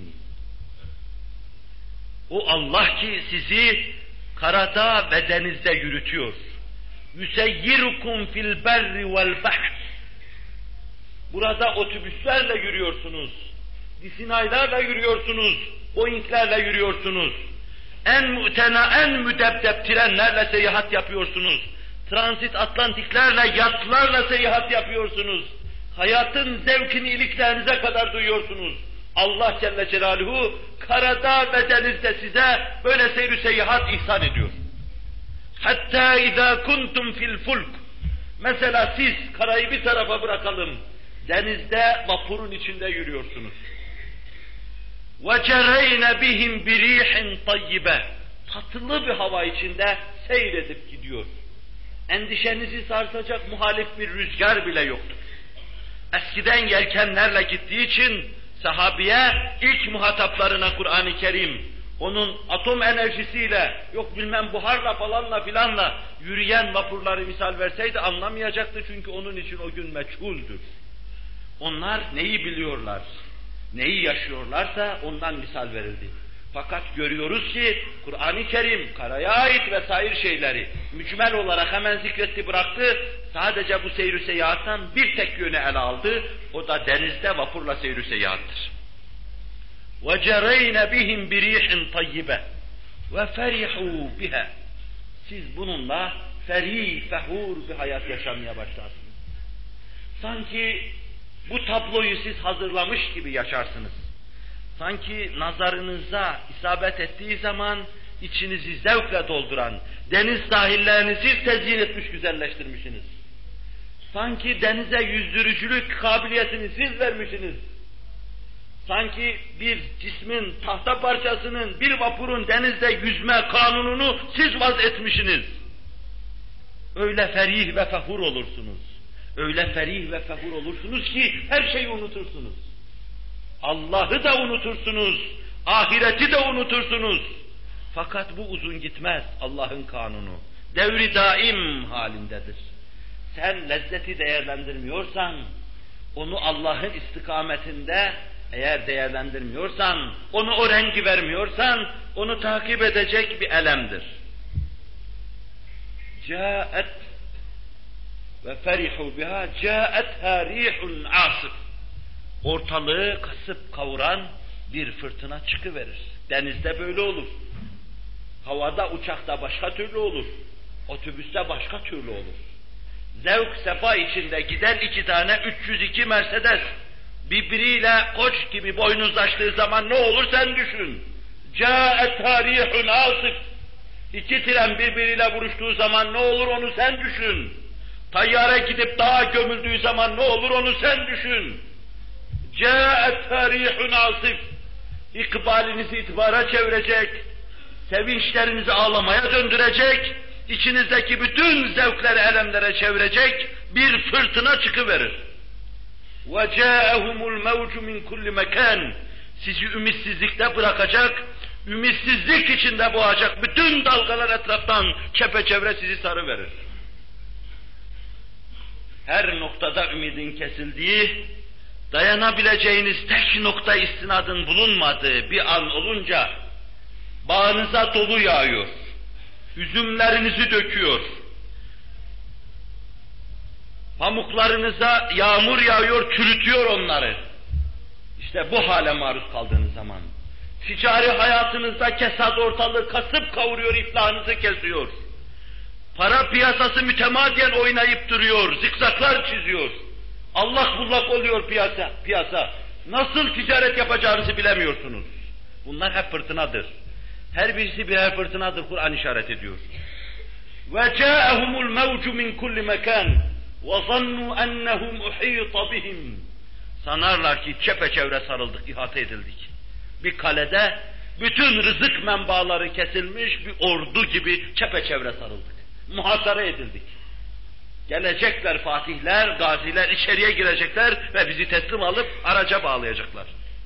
O Allah ki sizi karada ve denizde yürütüyor. Yuseyyirukum fil berri vel bahr. Burada otobüslerle yürüyorsunuz, disinaylarla yürüyorsunuz, Boeing'lerle yürüyorsunuz. En müdebdeb trenlerle seyahat yapıyorsunuz. Transit Atlantiklerle, yatlarla seyahat yapıyorsunuz. Hayatın zevkini iliklerinize kadar duyuyorsunuz. Allah Celle Celaluhu karada ve denizde size böyle seyir seyahat ihsan ediyor. Hatta izâ kuntum fil fulk. Mesela siz karayı bir tarafa bırakalım. Denizde vapurun içinde yürüyorsunuz. وَجَرَيْنَ بِهِمْ بِرِيحٍ طَيِّبَةٍ. Tatlı bir hava içinde seyredip gidiyor. Endişenizi sarsacak muhalif bir rüzgar bile yoktur. Eskiden yelkenlerle gittiği için sahabiye ilk muhataplarına Kur'an-ı Kerim onun atom enerjisiyle yok bilmem buharla falanla filanla yürüyen vapurları misal verseydi anlamayacaktı çünkü onun için o gün meçhuldür. Onlar neyi biliyorlar? Neyi yaşıyorlarsa ondan misal verildi. Fakat görüyoruz ki Kur'an-ı Kerim karaya ait vesaire şeyleri mücmel olarak hemen zikretti bıraktı. Sadece bu seyr-i seyahattan bir tek yönü ele aldı. O da denizde vapurla seyr-i seyahattır. وَجَرَيْنَ بِهِمْ بِرِيحٍ طَيِّبَةٍ وَفَرِحُوا بِهَا. Siz bununla ferih, fehur bir hayat yaşamaya başlarsınız. Sanki bu tabloyu siz hazırlamış gibi yaşarsınız. Sanki nazarınıza isabet ettiği zaman içinizi zevkle dolduran, deniz sahillerinizi tezyin etmiş, güzelleştirmişsiniz. Sanki denize yüzdürücülük kabiliyetini siz vermişsiniz. Sanki bir cismin, tahta parçasının, bir vapurun denizde yüzme kanununu siz vaz etmişsiniz. Öyle ferih ve fehur olursunuz. Öyle ferih ve fehur olursunuz ki her şeyi unutursunuz. Allah'ı da unutursunuz, ahireti de unutursunuz. Fakat bu uzun gitmez Allah'ın kanunu. Devri daim halindedir. Sen lezzeti değerlendirmiyorsan, onu Allah'ın istikametinde eğer değerlendirmiyorsan, onu o rengi vermiyorsan, onu takip edecek bir elemdir. Câet ve ferihu biha câethâ rîhun âsif. Ortalığı kasıp kavuran bir fırtına çıkıverir. Denizde böyle olur. Havada, uçakta başka türlü olur. Otobüste başka türlü olur. Zevk, sefa içinde giden 2 tane 302 Mercedes birbiriyle koç gibi boynuzlaştığı zaman ne olur sen düşün. Câet tarihun asif. 2 tren birbiriyle vuruştuğu zaman ne olur onu sen düşün. Tayyare gidip dağa gömüldüğü zaman ne olur onu sen düşün. Câet tarihun asif. İkbalinizi itibara çevirecek, sevinçlerinizi ağlamaya döndürecek, içinizdeki bütün zevkleri elemlere çevirecek bir fırtına çıkıverir. وَجَاءَهُمُ الْمَوْجُ مِنْ كُلِّ مَكَانٍ. Sizi ümitsizlikte bırakacak, ümitsizlik içinde boğacak bütün dalgalar etraftan çepeçevre sizi sarıverir. Her noktada ümidin kesildiği, dayanabileceğiniz tek nokta istinadın bulunmadığı bir an olunca, bağınıza dolu yağıyor, üzümlerinizi döküyor, pamuklarınıza yağmur yağıyor, çürütüyor onları. İşte bu hale maruz kaldığınız zaman, ticari hayatınızda kesat ortalığı kasıp kavuruyor, iflahınızı kesiyor. Para piyasası mütemadiyen oynayıp duruyor, zikzaklar çiziyor. Allak bullak oluyor piyasa. Nasıl ticaret yapacağınızı bilemiyorsunuz. Bunlar hep fırtınadır. Her birisi birer fırtınadır, Kur'an işaret ediyor. وَجَاءَهُمُ الْمَوْجُ مِنْ كُلِّ مَكَانٍ وَظَنُّوا أَنَّهُمْ اُحِيطَ بِهِمْ. Sanarlar ki çepeçevre sarıldık, ihate edildik. Bir kalede bütün rızık menbaları kesilmiş bir ordu gibi çepeçevre sarıldık. Muhasara edildik. Gelecekler fatihler, gaziler içeriye girecekler ve bizi teslim alıp araca bağlayacaklar.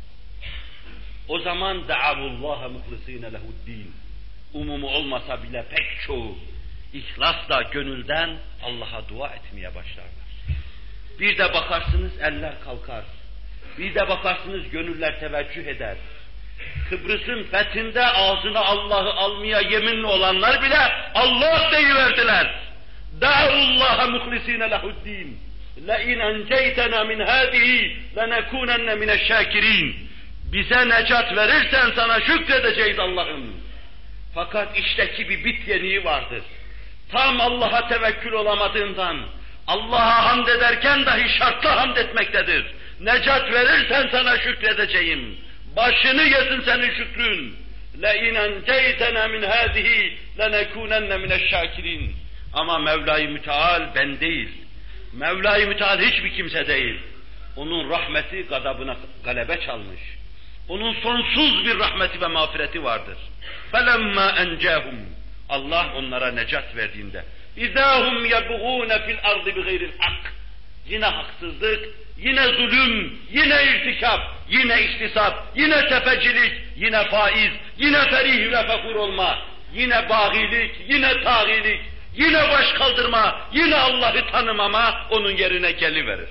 O zaman da'avullaha muhlisine lehu'd-din. Umumu olmasa bile pek çoğu ihlasla gönülden Allah'a dua etmeye başlarlar. Bir de bakarsınız eller kalkar. Bir de bakarsınız gönüller teveccüh eder. Kıbrıs'ın fethinde ağzına Allah'ı almaya yeminli olanlar bile Allah deyiverdiler. Da'ullaha muhlisine lehu'd-din. لَاِنْ اَنْجَيْتَنَا مِنْ هَذِهِ لَنَكُونَنَّ مِنَ الشَّاكِرِينَ. Bize necat verirsen sana şükredeceğiz Allah'ım. Fakat işteki bir bit yeniği vardır. Tam Allah'a tevekkül olamadığından, Allah'a hamd ederken dahi şartlı hamd etmektedir. Necat verirsen sana şükredeceğim. Başını yesin senin şükrün. لَاِنْ اَنْجَيْتَنَا مِنْ هَذِهِ لَنَكُونَنَّ مِنَ الشَّاكِرِينَ. Ama Mevla-i Müteal ben değil. Mevla-i Müteal hiçbir kimse değil. Onun rahmeti gadabına galebe çalmış. Onun sonsuz bir rahmeti ve mağfireti vardır. فَلَمَّا اَنْجَاهُمْ. Allah onlara necat verdiğinde اِذَا هُمْ يَبْغُونَ فِي الْأَرْضِ بِغَيْرِ الْحَقِّ. Yine haksızlık, yine zulüm, yine irtikap, yine ihtisap, yine tefecilik, yine faiz, yine ferih ve fekur olma, yine bağilik, yine tağilik, yine baş kaldırma, yine Allah'ı tanımama onun yerine geliverir.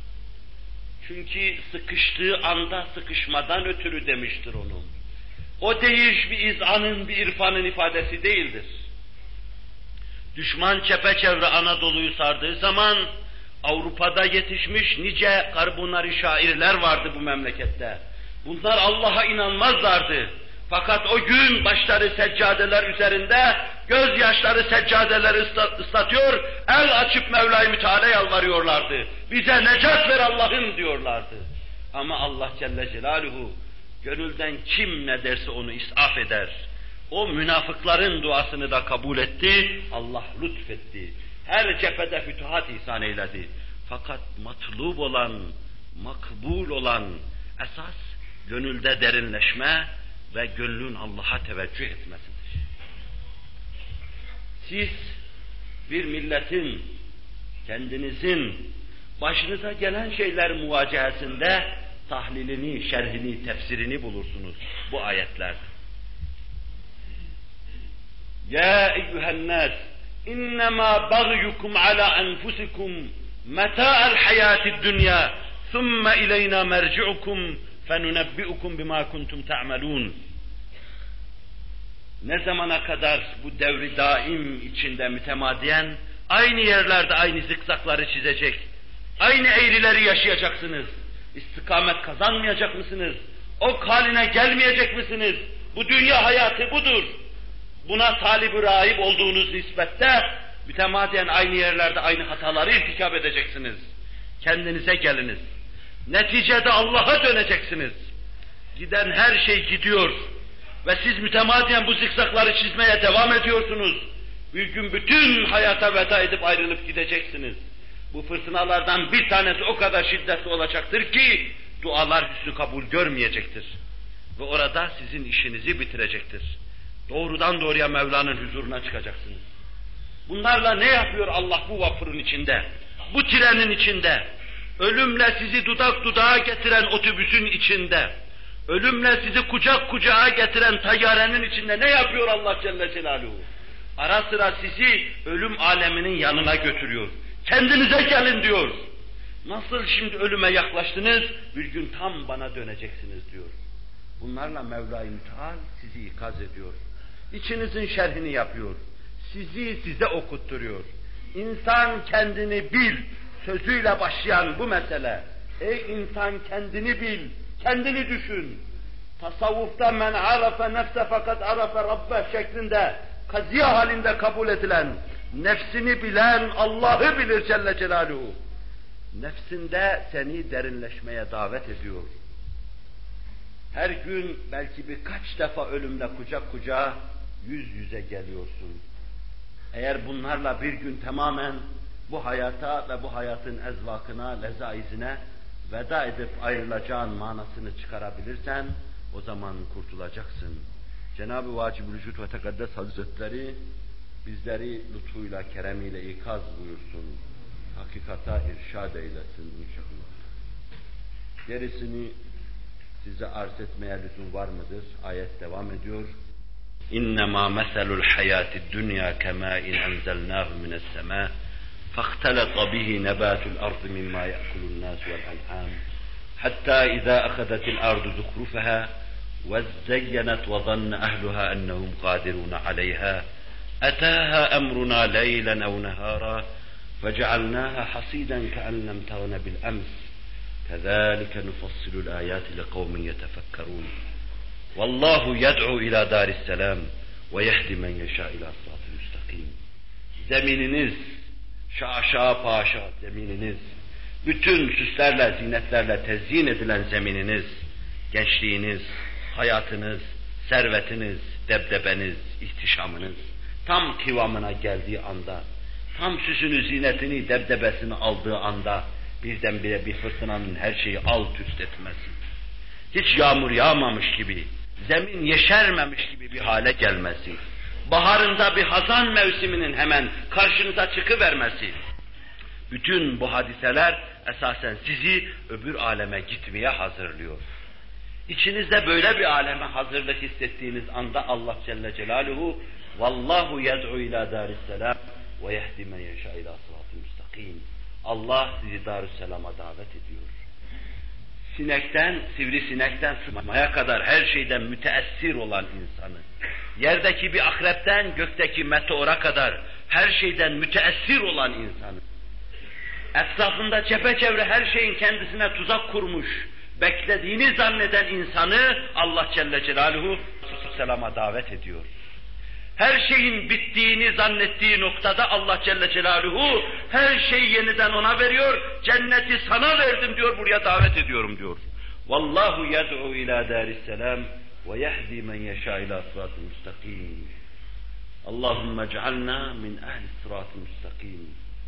Çünkü sıkıştığı anda sıkışmadan ötürü demiştir onun. O deyiş bir izanın, bir irfanın ifadesi değildir. Düşman çepeçevre Anadolu'yu sardığı zaman Avrupa'da yetişmiş nice karbunari şairler vardı bu memlekette. Bunlar Allah'a inanmazlardı. Fakat o gün başları seccadeler üzerinde, gözyaşları seccadeleri ıslatıyor, el açıp Mevla-i Müteala'ya yalvarıyorlardı. Bize necat ver Allah'ım diyorlardı. Ama Allah Celle Celaluhu gönülden kim ne derse onu isaf eder. O münafıkların duasını da kabul etti, Allah lütfetti. Her cephede fütuhat ihsan eyledi. Fakat matlub olan, makbul olan esas gönülde derinleşme ve gönlün Allah'a teveccüh etmesidir. Siz bir milletin, kendinizin başınıza gelen şeyler muvacehesinde tahlilini, şerhini, tefsirini bulursunuz bu ayetlerde. Ya eyyühennâs, İnnemâ bagyukum alâ enfusikum metâ'el hayâtid dünya thumme ileynâ merci'ukum fenunebbi'ukum bimâ kuntum ta'melûn. Ne zamana kadar bu devri daim içinde mütemadiyen aynı yerlerde aynı zikzakları çizecek, aynı eğrileri yaşayacaksınız, istikamet kazanmayacak mısınız? Ok haline gelmeyecek misiniz? Bu dünya hayatı budur. buna talib-i rahip olduğunuz nispette mütemadiyen aynı yerlerde aynı hataları irtikap edeceksiniz. Kendinize geliniz. Neticede Allah'a döneceksiniz. Giden her şey gidiyor ve siz mütemadiyen bu zikzakları çizmeye devam ediyorsunuz. Bir gün bütün hayata veda edip ayrılıp gideceksiniz. Bu fırtınalardan bir tanesi o kadar şiddetli olacaktır ki dualar hüsnü kabul görmeyecektir. Ve orada sizin işinizi bitirecektir. Doğrudan doğruya Mevla'nın huzuruna çıkacaksınız. Bunlarla ne yapıyor Allah bu vapurun içinde, bu trenin içinde, ölümle sizi dudak dudağa getiren otobüsün içinde, ölümle sizi kucak kucağa getiren tayyarenin içinde ne yapıyor Allah Celle Celaluhu? Ara sıra sizi ölüm aleminin yanına götürüyor. Kendinize gelin diyor. Nasıl şimdi ölüme yaklaştınız, bir gün tam bana döneceksiniz diyor. Bunlarla Mevla-i Müteal sizi ikaz ediyor. İçinizin şerhini yapıyor. Sizi size okutturuyor. İnsan kendini bil sözüyle başlayan bu mesele. Ey insan kendini bil, kendini düşün. Tasavvufta men arafe nefse fakat arafe rabbe şeklinde kaziye halinde kabul edilen, nefsini bilen Allah'ı bilir Celle Celaluhu. Nefsinde seni derinleşmeye davet ediyor. Her gün belki birkaç defa ölümle kucak kucağa, yüz yüze geliyorsun. Eğer bunlarla bir gün tamamen bu hayata ve bu hayatın ezvakına, lezaizine veda edip ayrılacağın manasını çıkarabilirsen, o zaman kurtulacaksın. Cenab-ı Vacib-ül Vücud ve Tekaddes Hazretleri bizleri lütfuyla, keremiyle ikaz buyursun. Hakikata irşad eylesin inşallah. Gerisini size arz etmeye lüzum var mıdır? Ayet devam ediyor. İnnemâ meselul hayâtid dünya kemâin enzelnâhu mine's-semâ fahtelata bihi nebâtul ardı mimmâ ye'kulun nâs vel-en'âm hattâ izâ ahadetil ardu zuhrufahâ وَزَّيَّنَتْ وَظَنَّ أَهْلُهَا أَنَّهُمْ قَادِرُونَ عَلَيْهَا أَتَاهَا أَمْرُنَا لَيْلًا أَوْ نَهَارًا فَجَعَلْنَاهَا حَصِيدًا كَأَنْ لَمْ تَغْنَ بِالْأَمْسِ كَذَلِكَ نُفَصِّلُ الْآيَاتِ لِقَوْمٍ يَتَفَكَّرُونَ وَاللّٰهُ يَدْعُو إِلَى دَارِ السَّلَامِ وَيَهْدِ مَنْ يَشَاءُ إِلَى صِرَاطٍ مُسْتَقِيمٍ. Zemininiz, şaşa paşa zemininiz, bütün süslerle, zinetlerle tezyin edilen zemininiz, gençliğiniz, hayatınız, servetiniz, debdebeniz, ihtişamınız tam kıvamına geldiği anda, tam süsünü, zinetini, debdebesini aldığı anda birdenbire bir fırtınanın her şeyi alt üst etmesi, hiç yağmur yağmamış gibi, zemin yeşermemiş gibi bir hale gelmesi, baharında bir hazan mevsiminin hemen karşınıza çıkıvermesi, bütün bu hadiseler esasen sizi öbür aleme gitmeye hazırlıyor. İçinizde böyle bir aleme hazırlık hissettiğiniz anda Allah Celle Celaluhu vallahu yed'u ila darisselam ve yehdi men yeşâ ila sıratı müstakim. Allah sizi Darüsselam'a davet ediyor. Sinekten, sivrisinekten sıtmaya kadar her şeyden müteessir olan insanı, yerdeki bir akrepten gökteki meteora kadar her şeyden müteessir olan insanı, etrafında çepeçevre her şeyin kendisine tuzak kurmuş, beklediğini zanneden insanı Allah Celle Celaluhu Selama davet ediyor. Her şeyin bittiğini zannettiği noktada Allah Celle Celaluhu her şeyi yeniden ona veriyor, cenneti sana verdim diyor, buraya davet ediyorum diyor. Vallahu yed'u ila darisselam ve yehdi men yeşâ ila sıratı müstakim. Allahümme ec'alna min ehli sıratı müstakim.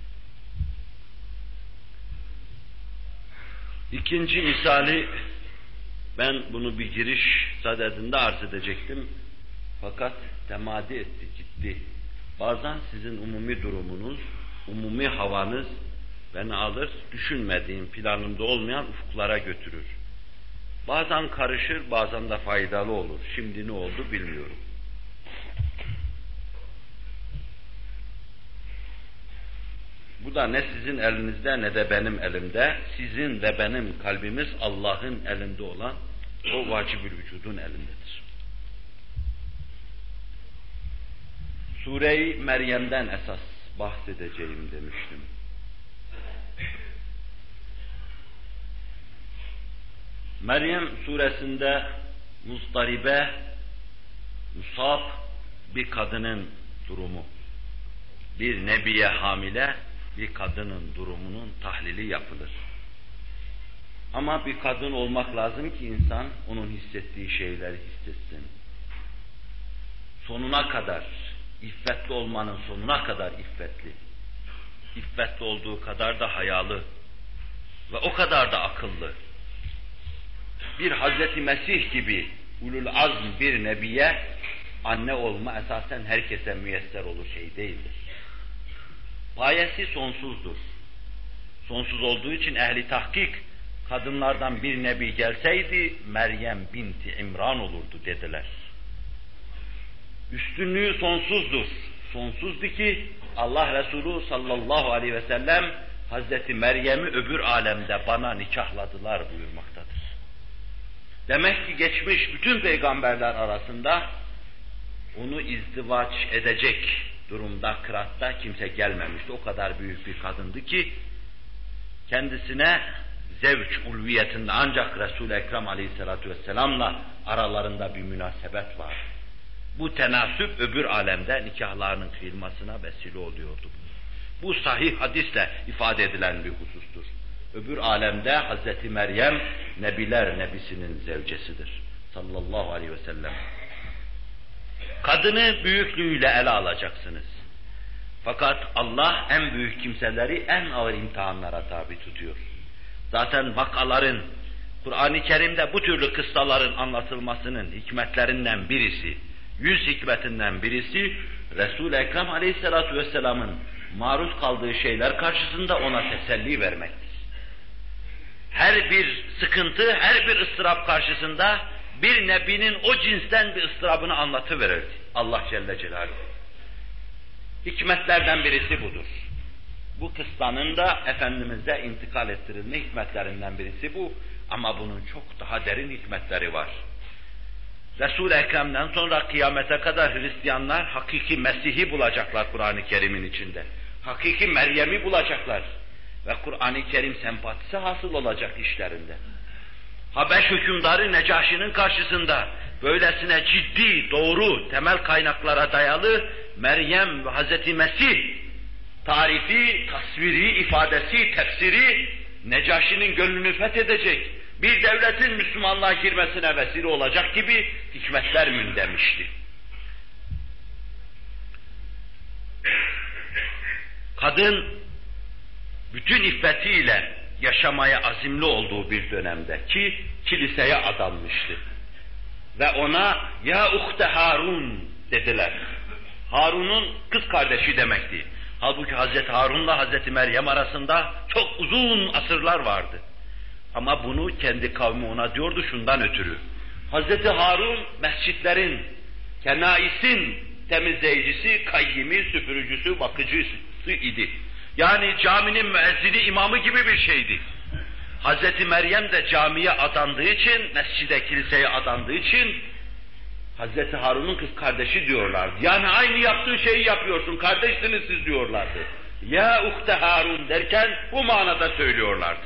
İkinci misali, ben bunu bir giriş sadedinde arz edecektim. Fakat temadi etti, gitti. Bazen sizin umumi durumunuz, umumi havanız beni alır, düşünmediğim, planımda olmayan ufuklara götürür. Bazen karışır, bazen de faydalı olur. Şimdi ne oldu bilmiyorum. Bu da ne sizin elinizde ne de benim elimde, sizin ve benim kalbimiz Allah'ın elinde olan o vacib-ül vücudun elindedir. Sure-i Meryem'den esas bahsedeceğim demiştim. Meryem suresinde muzdaribe, musab bir kadının durumu, bir nebiye hamile bir kadının durumunun tahlili yapılır. Ama bir kadın olmak lazım ki insan onun hissettiği şeyleri hissetsin. Sonuna kadar, iffetli olmanın sonuna kadar iffetli. İffetli olduğu kadar da hayalı ve o kadar da akıllı. Bir Hazreti Mesih gibi ulul azm bir nebiye anne olma esasen herkese müyesser olur şey değildir. Payesi sonsuzdur. Sonsuz olduğu için ehli tahkik kadınlardan bir nebi gelseydi Meryem binti İmran olurdu dediler. Üstünlüğü sonsuzdur. Sonsuzdu ki Allah Resulü sallallahu aleyhi ve sellem Hazreti Meryem'i öbür alemde bana nikahladılar buyurmaktadır. Demek ki geçmiş bütün peygamberler arasında onu izdivaç edecek durumda, kıratta kimse gelmemişti. O kadar büyük bir kadındı ki kendisine zevç ulviyetinde ancak Resul-i Ekrem aleyhissalatu vesselam'la aralarında bir münasebet var. Bu tenasüp öbür alemde nikahlarının kıyılmasına vesile oluyordu. Bu sahih hadisle ifade edilen bir husustur. Öbür alemde Hazreti Meryem nebiler nebisinin zevcesidir. Sallallahu aleyhi ve sellem. Kadını büyüklüğüyle ele alacaksınız. Fakat Allah en büyük kimseleri en ağır imtihanlara tabi tutuyor. Zaten vakaların, Kur'an-ı Kerim'de bu türlü kıssaların anlatılmasının hikmetlerinden birisi, 100 hikmetinden birisi, Resul-i Ekrem aleyhissalatu vesselamın maruz kaldığı şeyler karşısında ona teselli vermektir. Her bir sıkıntı, her bir ıstırap karşısında bir nebinin o cinsten bir ıstırabını anlatıverirdi Allah Celle Celaluhu. Hikmetlerden birisi budur. Bu kıssanın da Efendimiz'e intikal ettirilme hikmetlerinden birisi bu. Ama bunun çok daha derin hikmetleri var. Resul-i Ekrem'den sonra kıyamete kadar Hristiyanlar hakiki Mesih'i bulacaklar Kur'an-ı Kerim'in içinde. Hakiki Meryem'i bulacaklar. Ve Kur'an-ı Kerim sempatisi hasıl olacak işlerinde. Habeş hükümdarı Necaşi'nin karşısında böylesine ciddi, doğru, temel kaynaklara dayalı Meryem ve Hazreti Mesih tarifi, tasviri, ifadesi, tefsiri Necaşi'nin gönlünü fethedecek, bir devletin Müslümanlığa girmesine vesile olacak gibi hikmetler mündemişti. Kadın bütün iffetiyle yaşamaya azimli olduğu bir dönemde ki kiliseye adanmıştı. Ve ona ya uhte Harun dediler. Harun'un kız kardeşi demekti. Halbuki Hazreti Harun'la Hazreti Meryem arasında çok uzun asırlar vardı. Ama bunu kendi kavmi ona diyordu şundan ötürü. Hazreti Harun mescitlerin, kenaisin temizleyicisi, kayyimi, süpürücüsü, bakıcısı idi. Yani caminin müezzini, imamı gibi bir şeydi. Hazreti Meryem de camiye adandığı için, mescide, kiliseye adandığı için Hazreti Harun'un kız kardeşi diyorlardı. Yani aynı yaptığı şeyi yapıyorsun, kardeşsiniz siz diyorlardı. Ya uhte Harun derken bu manada söylüyorlardı.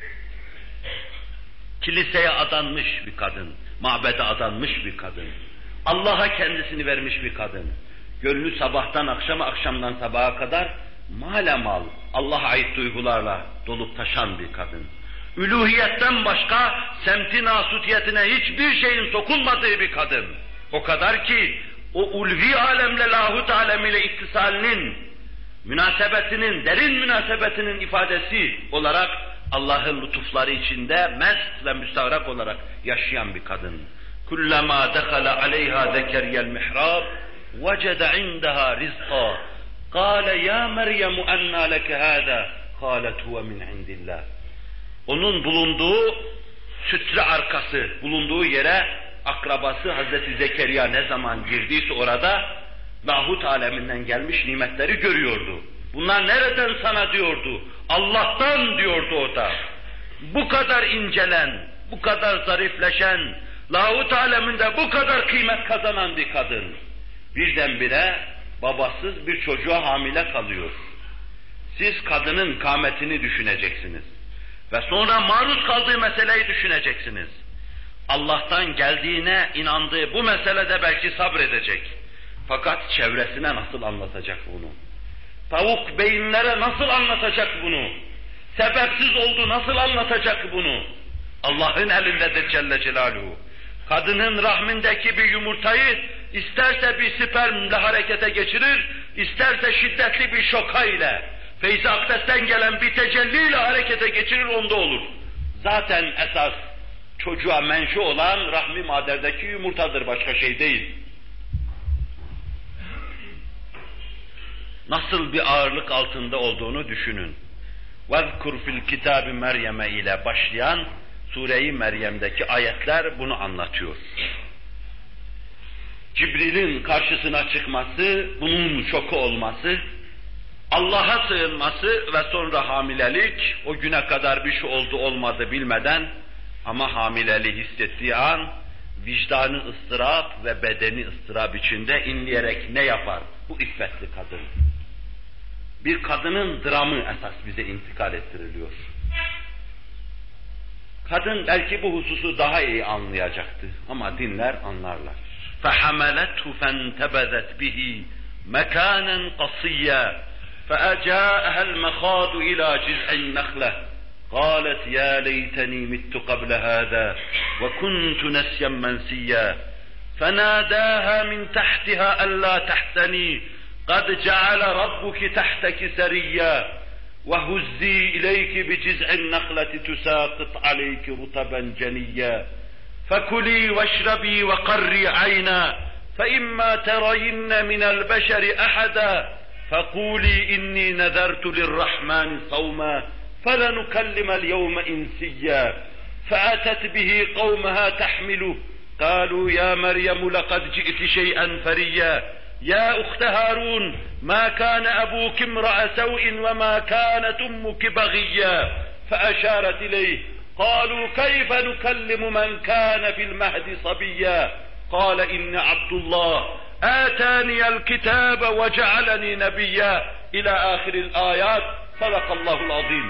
Kiliseye adanmış bir kadın, mabede adanmış bir kadın, Allah'a kendisini vermiş bir kadın, gönlü sabahtan akşama, akşamdan sabaha kadar malemal, Allah'a ait duygularla dolup taşan bir kadın. Üluhiyetten başka semti nasutiyetine hiçbir şeyin sokulmadığı bir kadın. O kadar ki o ulvi alemle lahut alemiyle ittisalinin, münasebetinin, derin münasebetinin ifadesi olarak Allah'ın lütufları içinde mest ve müstahrak olarak yaşayan bir kadın. Kullama dekhala aleyha zekeriyel mihrab vecede indaha rizqa. Kâle ya Meryem ennâ leke hâdâ. Kâlet huve min indillah. Onun bulunduğu sütre arkası, bulunduğu yere akrabası Hazreti Zekeriya ne zaman girdiyse orada lahut aleminden gelmiş nimetleri görüyordu. Bunlar nereden sana diyordu? Allah'tan diyordu o da. Bu kadar incelen, bu kadar zarifleşen, lahut aleminde bu kadar kıymet kazanan bir kadın. Birdenbire babasız bir çocuğa hamile kalıyor. Siz kadının kâmetini düşüneceksiniz. Ve sonra maruz kaldığı meseleyi düşüneceksiniz. Allah'tan geldiğine inandığı bu meselede belki sabredecek. Fakat çevresine nasıl anlatacak bunu? Tavuk beyinlere nasıl anlatacak bunu? Sebepsiz oldu nasıl anlatacak bunu? Allah'ın elindedir Celle Celaluhu. Kadının rahmindeki bir yumurtayı isterse bir spermle harekete geçirir, isterse şiddetli bir şoka ile, feyz-i akdesten gelen bir tecelliyle harekete geçirir, onda olur. Zaten esas çocuğa menşu olan rahmi maderdeki yumurtadır, başka şey değil. Nasıl bir ağırlık altında olduğunu düşünün. وَذْكُرْ فِي الْكِتَابِ مَرْيَمَ ile başlayan Sure-i Meryem'deki ayetler bunu anlatıyor. Cibril'in karşısına çıkması, bunun şoku olması, Allah'a sığınması ve sonra hamilelik, o güne kadar bir şey oldu olmadı bilmeden ama hamileliği hissettiği an vicdanı ıstırap ve bedeni ıstırap içinde inleyerek ne yapar? Bu iffetli kadın. Bir kadının dramı esas bize intikal ettiriliyor. Kadın belki bu hususu daha iyi anlayacaktı ama dinler, anlarlar. فَحَمَلَتْهُ فَانْتَبَذَتْ بِهِ مَكَانًا قَصِيًّا فَأَجَاءَهَا الْمَخَاضُ إِلَى جِذْعِ النَّخْلَةِ قَالَتْ يَا لَيْتَنِي مِتُّ قَبْلَ هَذَا وَكُنْتُ نَسْيًا مَنْسِيًّا فَنَادَاهَا مِنْ تَحْتِهَا أَلَّا تَحْزَنِي قَدْ جَعَلَ رَبُّكِ تَحْتَكِ سَرِيًّا وَهُزِّي إِلَيْكِ بِجِذْعِ النَّخْلَةِ تُسَاقِطْ عَلَيْكِ رُطَبًا جَنِيًّا فَكُلِي وَاشْرَبِي وَقَرِّي عَيْنًا فَإِمَّا تَرَيِنَّ مِنَ الْبَشَرِ أَحَدًا فَقُولِي إِنِّي نَذَرْتُ لِلرَّحْمَنِ صَوْمًا فَلَنُكَلِّمَ الْيَوْمَ إِنْسِيًّا فَأَتَتْ بِهِ قَوْمَهَا تَحْمِلُهُ قَالُوا يَا مَرْيَمُ لَقَدْ جِئْتِ شَيْئًا فَرِيًّا يَا أُخْتَ هَارُونَ مَا كَانَ أَبُوكِ امْرَأَ سَوْءٍ وَمَا كَانَتْ أُمُّكِ بَغِيًّا فَأَشَارَتْ إِلَيْهِ قالوا كيف نكلم من كان في المهد صبيا قال إني عبد الله آتاني الكتاب وجعلني نبيا إلى آخر الآيات صدق الله العظيم.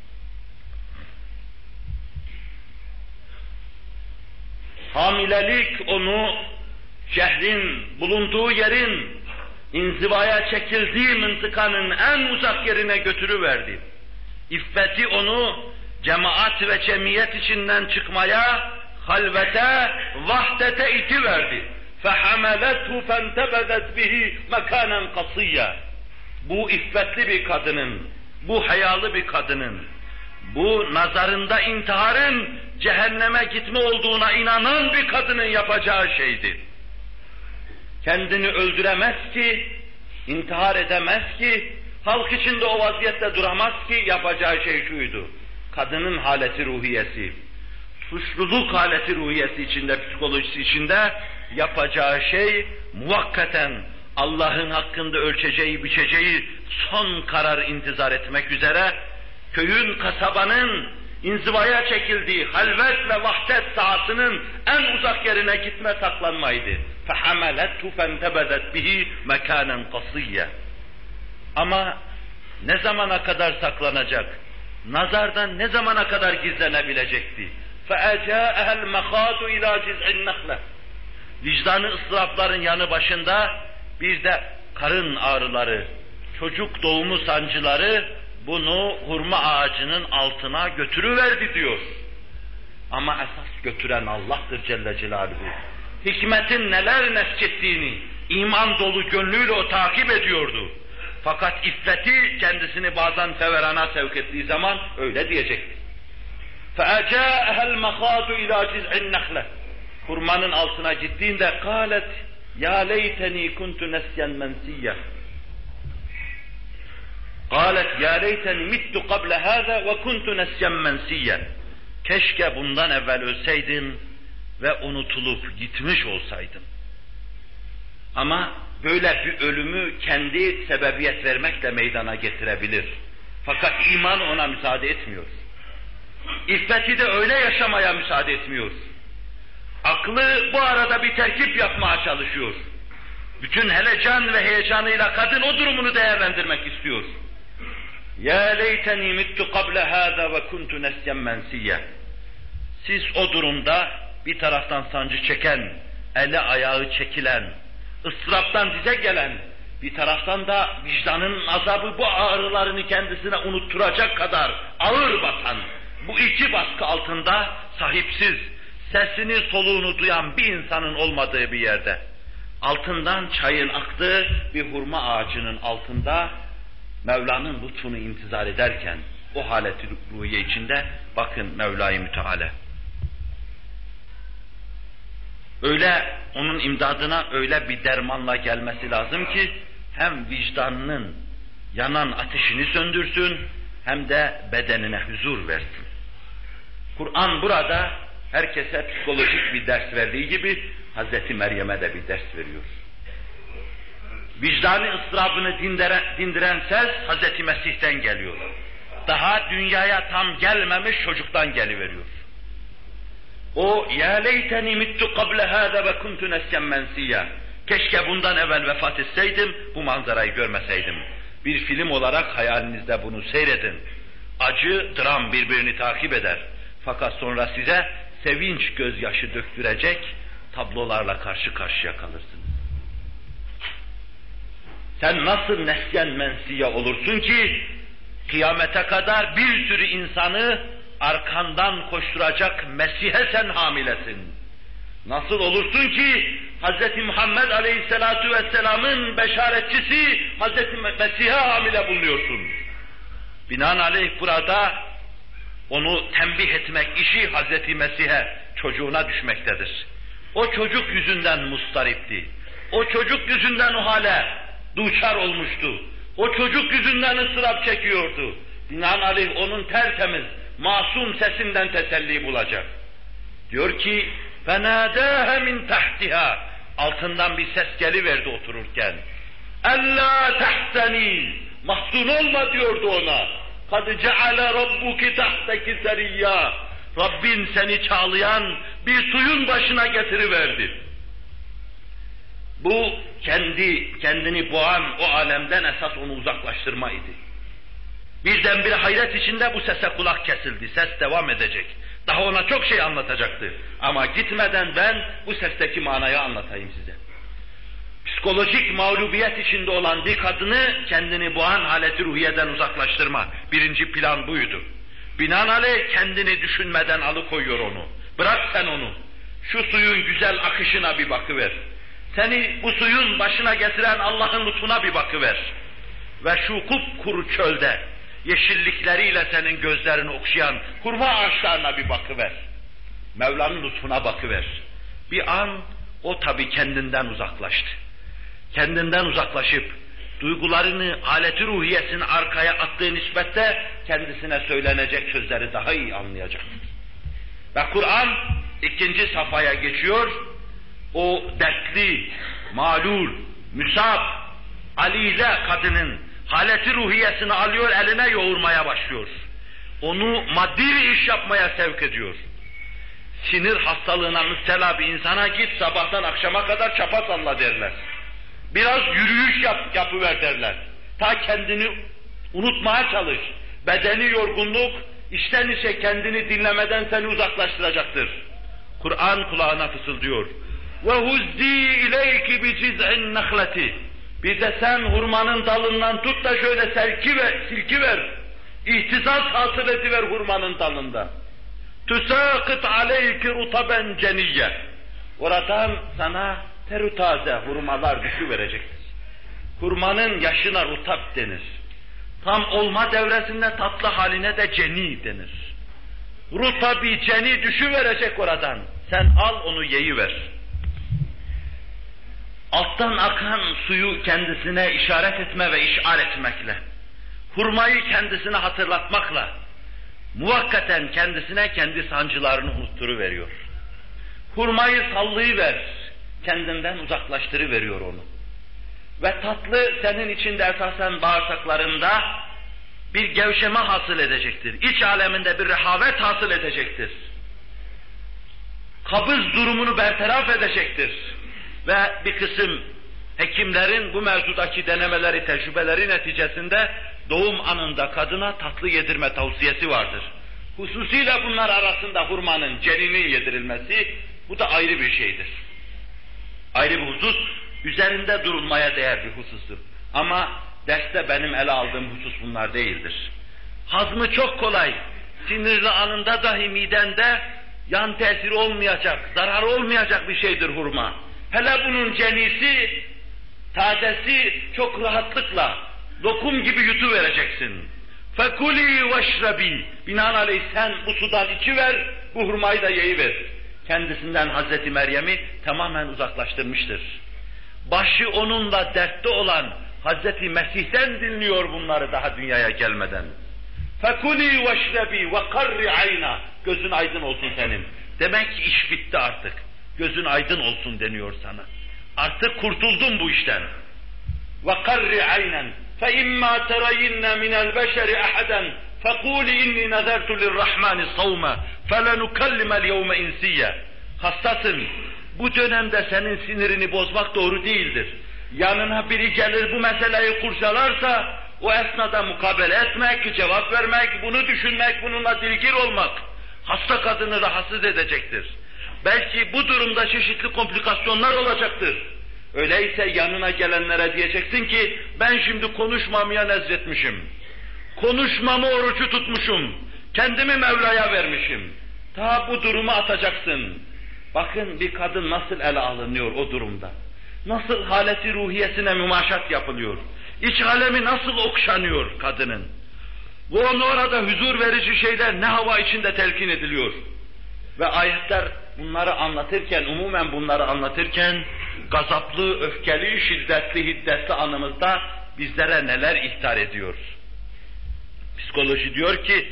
Hamilelik onu şehrin, bulunduğu yerin, inzivaya çekildiği mıntıkanın en uzak yerine götürüverdi. İffeti onu cemaat ve cemiyet içinden çıkmaya, halvete, vahdete itiverdi. فَحَمَلَتْهُ فَانْتَبَذَتْ بِهِ مَكَانًا قَصِيًّا. Bu iffetli bir kadının, bu hayalı bir kadının, bu nazarında intiharın cehenneme gitme olduğuna inanan bir kadının yapacağı şeydi. Kendini öldüremez ki, intihar edemez ki, halk içinde o vaziyette duramaz ki, yapacağı şey şuydu. Kadının haleti ruhiyesi, suçluluk haleti ruhiyesi içinde, psikolojisi içinde yapacağı şey muvakkaten Allah'ın hakkında ölçeceği, biçeceği son karar intizar etmek üzere köyün, kasabanın inzivaya çekildiği halvet ve vahdet sahasının en uzak yerine gitme, saklanmaydı. فَحَمَلَتْهُ فَانْتَبَذَتْ بِهِ مَكَانًا قَصِيًّا. Ama ne zamana kadar saklanacak? Nazardan ne zamana kadar gizlenebilecekti? فَاَجَاءَهَا الْمَخَاضُ اِلَى جِذْعِ النَّخْلَةِ. Vicdanı ıstırapların yanı başında bir de karın ağrıları, çocuk doğumu sancıları bunu hurma ağacının altına götürüverdi diyor. Ama esas götüren Allah'tır Celle Celaluhu. Hikmetin neler neskettiğini iman dolu gönlüyle o takip ediyordu. Fakat iffeti kendisini bazen feverana sevk ettiği zaman öyle diyecekti. فَاَجَاءَهَا الْمَخَاضُ اِلَى جِذْعِ النَّخْلَةِ. Hurmanın altına gittiğinde قَالَتْ يَا لَيْتَنِي كُنْتُ نَسْيًا مَنْسِيًّا قَالَتْ يَا لَيْتَنِي مِتُّ قَبْلَ هَذَا وَكُنْتُ نَسْيًا مَنْسِيًّا. Keşke bundan evvel ölseydim ve unutulup gitmiş olsaydım. Ama böyle bir ölümü kendi sebebiyet vermekle meydana getirebilir. Fakat iman ona müsaade etmiyor. İffeti de öyle yaşamaya müsaade etmiyor. Aklı bu arada bir terkip yapmaya çalışıyor. Bütün helecan ve heyecanıyla kadın o durumunu değerlendirmek istiyor. Ya leyteni mittu qabla hâzâ ve kuntu nesyen mensiyye. Siz o durumda bir taraftan sancı çeken, eli ayağı çekilen,
ıstıraptan dize gelen, bir taraftan da vicdanın azabı bu ağrılarını kendisine unutturacak kadar ağır basan, bu iki baskı altında sahipsiz, sesini soluğunu duyan bir insanın olmadığı bir yerde, altından çayın aktığı bir hurma ağacının altında Mevla'nın lütfunu intizar ederken, o haleti ruhiye içinde bakın Mevla-i Müteala. Öyle onun imdadına öyle bir dermanla gelmesi lazım ki hem vicdanının yanan ateşini söndürsün hem de bedenine huzur versin. Kur'an burada herkese psikolojik bir ders verdiği gibi Hazreti Meryem'e de bir ders veriyor. Vicdanı ıstırabını dindiren ses Hazreti Mesih'ten geliyor. Daha dünyaya tam gelmemiş çocuktan geliveriyor. O ya leyteni mittu qabla hâzâ ve kuntu nesken mensiyya. Keşke bundan evvel vefat etseydim, bu manzarayı görmeseydim. Bir film olarak hayalinizde bunu seyredin. Acı, dram birbirini takip eder. Fakat sonra size sevinç gözyaşı döktürecek tablolarla karşı karşıya kalırsınız. Sen nasıl nesken mensiye olursun ki kıyamete kadar bir sürü insanı arkandan koşturacak Mesih'e sen hamilesin? Nasıl olursun ki Hz. Muhammed Aleyhisselatu Vesselam'ın beşaretçisi Hz. Mesih'e hamile bulunuyorsun? Binaenaleyh burada onu tembih etmek işi Hz. Mesih'e, çocuğuna düşmektedir. O çocuk yüzünden mustaripti. O çocuk yüzünden o hale duçar olmuştu. O çocuk yüzünden ıstırap çekiyordu. Binaenaleyh onun tertemiz, masum sesinden teselli bulacak. Diyor ki, فَنَادَاهَ مِنْ تَحْتِهَا altından bir ses geliverdi otururken. اَلَّا تَحْتَنِي mahzun olma diyordu ona. قَدْ جَعَلَ رَبُّكِ تَحْتَكِ سَرِيَّا Rabbin seni çağlayan bir suyun başına getiriverdi. Bu kendini boğan o alemden esas onu uzaklaştırma idi. Birdenbire hayret içinde bu sese kulak kesildi. Ses devam edecek. Daha ona çok şey anlatacaktı. Ama gitmeden ben bu sesteki manayı anlatayım size. Psikolojik mağlubiyet içinde olan bir kadını kendini boğan haleti ruhiyeden uzaklaştırma. Birinci plan buydu. Binaenaleyh kendini düşünmeden alıkoyuyor onu. Bırak sen onu. Şu suyun güzel akışına bir bakıver. Seni bu suyun başına getiren Allah'ın lütfuna bir bakıver. Ve şu kupkuru çölde yeşillikleriyle senin gözlerini okşayan hurma ağaçlarına bir bakıver. Mevla'nın lütfuna bakıver. Bir an o tabi kendinden uzaklaştı. Kendinden uzaklaşıp duygularını, aleti ruhiyesini arkaya attığı nispette kendisine söylenecek sözleri daha iyi anlayacaktır. Ve Kur'an ikinci safhaya geçiyor. O dertli, malul, müsab, alile kadının haleti ruhiyesini alıyor, eline yoğurmaya başlıyor. Onu maddi bir iş yapmaya sevk ediyor. Sinir hastalığına müptela bir insana git sabahtan akşama kadar çapa salla derler. Biraz yürüyüş yapıver derler. Ta kendini unutmaya çalış. Bedeni yorgunluk, içten içe kendini dinlemeden seni uzaklaştıracaktır. Kur'an kulağına fısıldıyor. وَهُزِّي اِلَيْكِ بِجِزْعِ النَّخْلَةِ Bir de sen hurmanın dalından tut da şöyle silkiver. İhtizaz hasıl ediver hurmanın dalında. تُسَاقِتْ عَلَيْكِ رُطَبًا جَنِيَّ Oradan sana terutaze hurmalar düşüverecektir. Hurmanın yaşına rutab denir. Tam olma devresinde tatlı haline de ceni denir. Rutabi ceni düşüverecek oradan. Sen al onu yiyiver. Alttan akan suyu kendisine işaret etme ve işaret etmekle, hurmayı kendisine hatırlatmakla, muvakkaten kendisine kendi sancılarını unutturuveriyor. Hurmayı sallayıver, kendinden uzaklaştırıveriyor onu. Ve tatlı senin içinde esasen bağırsaklarında bir gevşeme hasıl edecektir. İç aleminde bir rehavet hasıl edecektir. Kabız durumunu bertaraf edecektir. Ve bir kısım hekimlerin bu mevzudaki denemeleri, tecrübeleri neticesinde doğum anında kadına tatlı yedirme tavsiyesi vardır. Hususiyle bunlar arasında hurmanın ceninin yedirilmesi, bu da ayrı bir şeydir. Ayrı bir husus, üzerinde durulmaya değer bir husustur. Ama derste benim ele aldığım husus bunlar değildir. Hazmı çok kolay, sinirli anında dahi midende yan tesiri olmayacak, zararı olmayacak bir şeydir hurma. Hele bunun cenisi, tazesi çok rahatlıkla, lokum gibi yutuvereceksin. فَكُلِي وَاشْرَبِي Binaenaleyh sen bu sudan içiver, bu hurmayı da yiyiver. Kendisinden Hazreti Meryem'i tamamen uzaklaştırmıştır. Başı onunla dertte olan Hazreti Mesih'ten dinliyor bunları daha dünyaya gelmeden. فَكُلِي وَاشْرَبِي وَقَرِّ عَيْنَا Gözün aydın olsun senin. Demek ki iş bitti artık. Gözün aydın olsun deniyor sana. Artık kurtuldun bu işten. وَقَرِّ عَيْنًا فَإِمَّا تَرَيِنَّ مِنَ الْبَشَرِ أَحَدًا فَقُولِ إِنِّي نَذَرْتُ لِلرَّحْمَنِ صَوْمًا فَلَنُكَلِّمَ الْيَوْمَ إِنْسِيًّا Hastasın. Bu dönemde senin sinirini bozmak doğru değildir. Yanına biri gelir bu meseleyi kurcalarsa, o esnada mukabele etmek, cevap vermek, bunu düşünmek, bununla dilgir olmak, hasta kadını rahatsız edecektir. Belki bu durumda çeşitli komplikasyonlar olacaktır. Öyleyse yanına gelenlere diyeceksin ki, ben şimdi konuşmamaya nezretmişim. Konuşmamı orucu tutmuşum. Kendimi Mevla'ya vermişim. Ta bu durumu atacaksın. Bakın bir kadın nasıl ele alınıyor o durumda. Nasıl haleti ruhiyesine mümaşat yapılıyor. İç alemi nasıl okşanıyor kadının. Ve onu orada huzur verici şeyler ne hava içinde telkin ediliyor. Ve ayetler bunları anlatırken, umumen bunları anlatırken, gazaplı, öfkeli, şiddetli, hiddetli anımızda bizlere neler ihtar ediyor. Psikoloji diyor ki,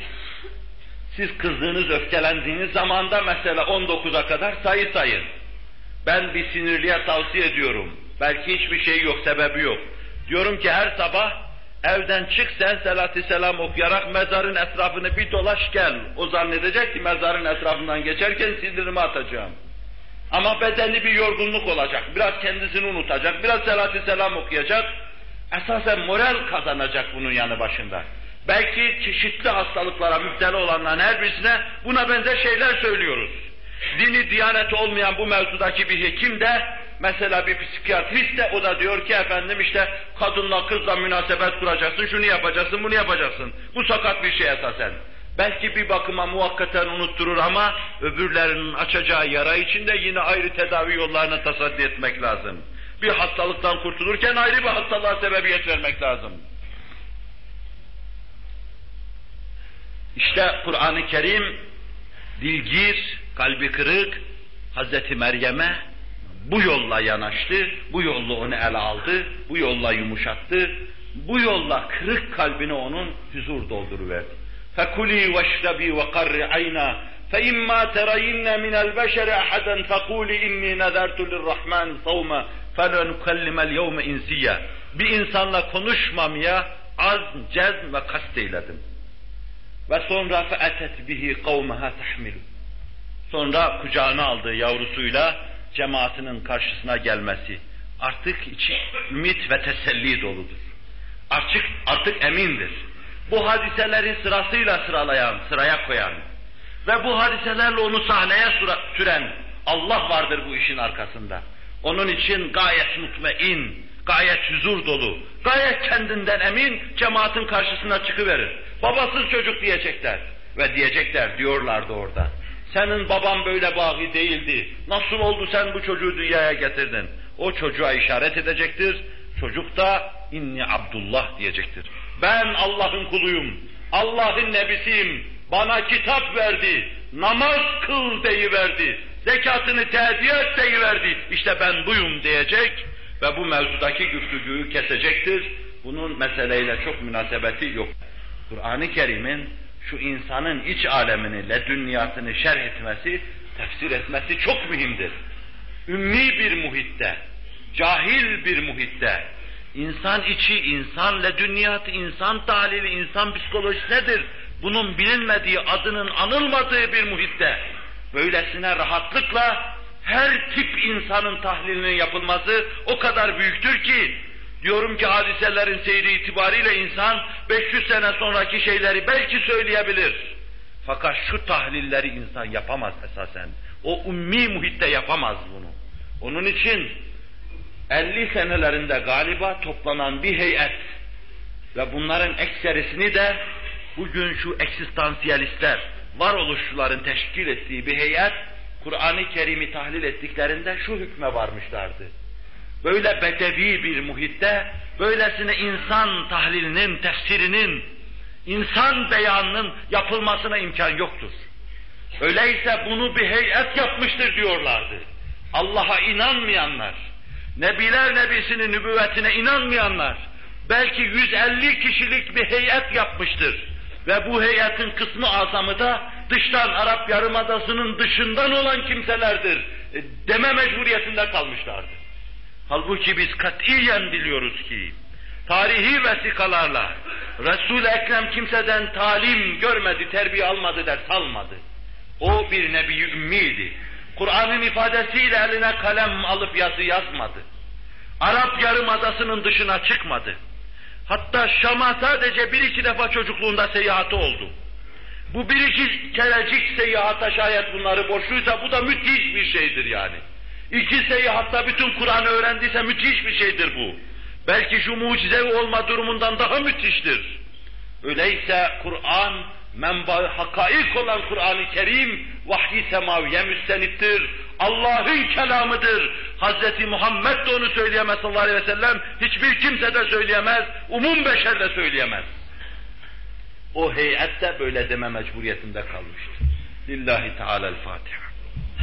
siz kızdığınız, öfkelendiğiniz zamanda mesela 19'a kadar sayı sayın. Ben bir sinirliye tavsiye ediyorum. Belki hiçbir şey yok, sebebi yok. Diyorum ki her sabah evden çık sen salat-ı selam okuyarak mezarın etrafını bir dolaş gel. O zannedecek ki mezarın etrafından geçerken sinirimi atacağım. Ama bedeni bir yorgunluk olacak. Biraz kendisini unutacak, biraz salat-ı selam okuyacak. Esasen moral kazanacak bunun yanı başında. Belki çeşitli hastalıklara müptela olanların her birisine buna benzer şeyler söylüyoruz. Dini, diyaneti olmayan bu mevzudaki bir hekim de, mesela bir psikiyatrist de, o da diyor ki efendim işte kadınla kızla münasebet kuracaksın, şunu yapacaksın, bunu yapacaksın. Bu sakat bir şey esasen. Belki bir bakıma muvakkaten unutturur ama öbürlerinin açacağı yara içinde yine ayrı tedavi yollarına tasaddi etmek lazım. Bir hastalıktan kurtulurken ayrı bir hastalığa sebebiyet vermek lazım. İşte Kur'an-ı Kerim dilgir, kalbi kırık Hazreti Meryem'e bu yolla yanaştı, bu yolla onu ele aldı, bu yolla yumuşattı, bu yolla kırık kalbine onun huzur dolduruverdi. فَكُلِي وَاشْرَبِي وَقَرِّ عَيْنًا فَإِمَّا تَرَيِنَّ مِنَ الْبَشَرِ أَحَدًا فَقُولِ إِنِّي نَذَرْتُ لِلرَّحْمَنِ صَوْمًا فَلَنُكَلِّمَ الْيَوْمَ إِنْسِيًّا Bir insanla konuşmamaya azm, cezm ve kast eyledim. Ve sonra فَأَتَتْ بِهِ قَوْمَهَا تَحْمِلُ Sonra kucağına aldığı yavrusuyla cemaatinin karşısına gelmesi artık içi ümit ve teselli doludur. Artık emindir. Bu hadiseleri sırasıyla sıraya koyan ve bu hadiselerle onu sahneye süren Allah vardır bu işin arkasında. Onun için gayet mutmain, gayet huzur dolu, gayet kendinden emin cemaatin karşısına çıkıverir. Babasız çocuk diyecekler ve diyorlardı orada. Senin baban böyle bâgî değildi. Nasıl oldu sen bu çocuğu dünyaya getirdin? O çocuğa işaret edecektir. Çocuk da inni Abdullah diyecektir. Ben Allah'ın kuluyum. Allah'ın nebisiyim. Bana kitap verdi. Namaz kıl deyiverdi. Zekatını teediye et deyiverdi. İşte ben buyum diyecek ve bu mevzudaki güftügüyü kesecektir. Bunun meseleyle çok münasebeti yok. Kur'an-ı Kerim'in şu insanın iç alemini, ledünniyatını şerh etmesi, tefsir etmesi çok mühimdir. Ümmi bir muhitte, cahil bir muhitte, insan içi, insan ledünniyatı, insan tahlili, insan psikolojisi nedir? Bunun bilinmediği, adının anılmadığı bir muhitte, böylesine rahatlıkla her tip insanın tahlilinin yapılması o kadar büyüktür ki, diyorum ki hadiselerin seyri itibariyle insan 500 sene sonraki şeyleri belki söyleyebilir. Fakat şu tahlilleri insan yapamaz esasen. O ummi muhitte yapamaz bunu. Onun için 50 senelerinde galiba toplanan bir heyet ve bunların ekserisini de bugün şu eksistansiyalistler, varoluşçuların teşkil ettiği bir heyet, Kur'an-ı Kerim'i tahlil ettiklerinde şu hükme varmışlardı. Böyle bedevi bir muhitte, böylesine insan tahlilinin, tefsirinin, insan beyanının yapılmasına imkan yoktur. Öyleyse bunu bir heyet yapmıştır diyorlardı. Allah'a inanmayanlar, Nebiler Nebisi'nin nübüvvetine inanmayanlar, belki 150 kişilik bir heyet yapmıştır. Ve bu heyetin kısmı azamı da dıştan Arap Yarımadası'nın dışından olan kimselerdir deme mecburiyetinde kalmışlardı. Halbuki biz katiyen biliyoruz ki tarihi vesikalarla Resul-i Ekrem kimseden talim görmedi, terbiye almadı, ders almadı. O bir nebi-i ümmiydi. Kur'an'ın ifadesiyle eline kalem alıp yazı yazmadı. Arap Yarımadası'nın dışına çıkmadı. Hatta Şam'a sadece bir iki defa çocukluğunda seyahati oldu. Bu bir iki kerecik seyahata şayet bunları borçluysa bu da müthiş bir şeydir yani. 2 seyahatta bütün Kur'an'ı öğrendiyse müthiş bir şeydir bu. Belki şu mucizevi olma durumundan daha müthiştir. Öyleyse Kur'an, menba-ı hakaik olan Kur'an-ı Kerim, vahyi semaviye müstenittir. Allah'ın kelamıdır. Hz. Muhammed de onu söyleyemez sallallahu aleyhi ve sellem, hiçbir kimse de söyleyemez, umum beşer de söyleyemez. O heyet de böyle deme mecburiyetinde kalmıştır. Lillahi Teala'l-Fatiha.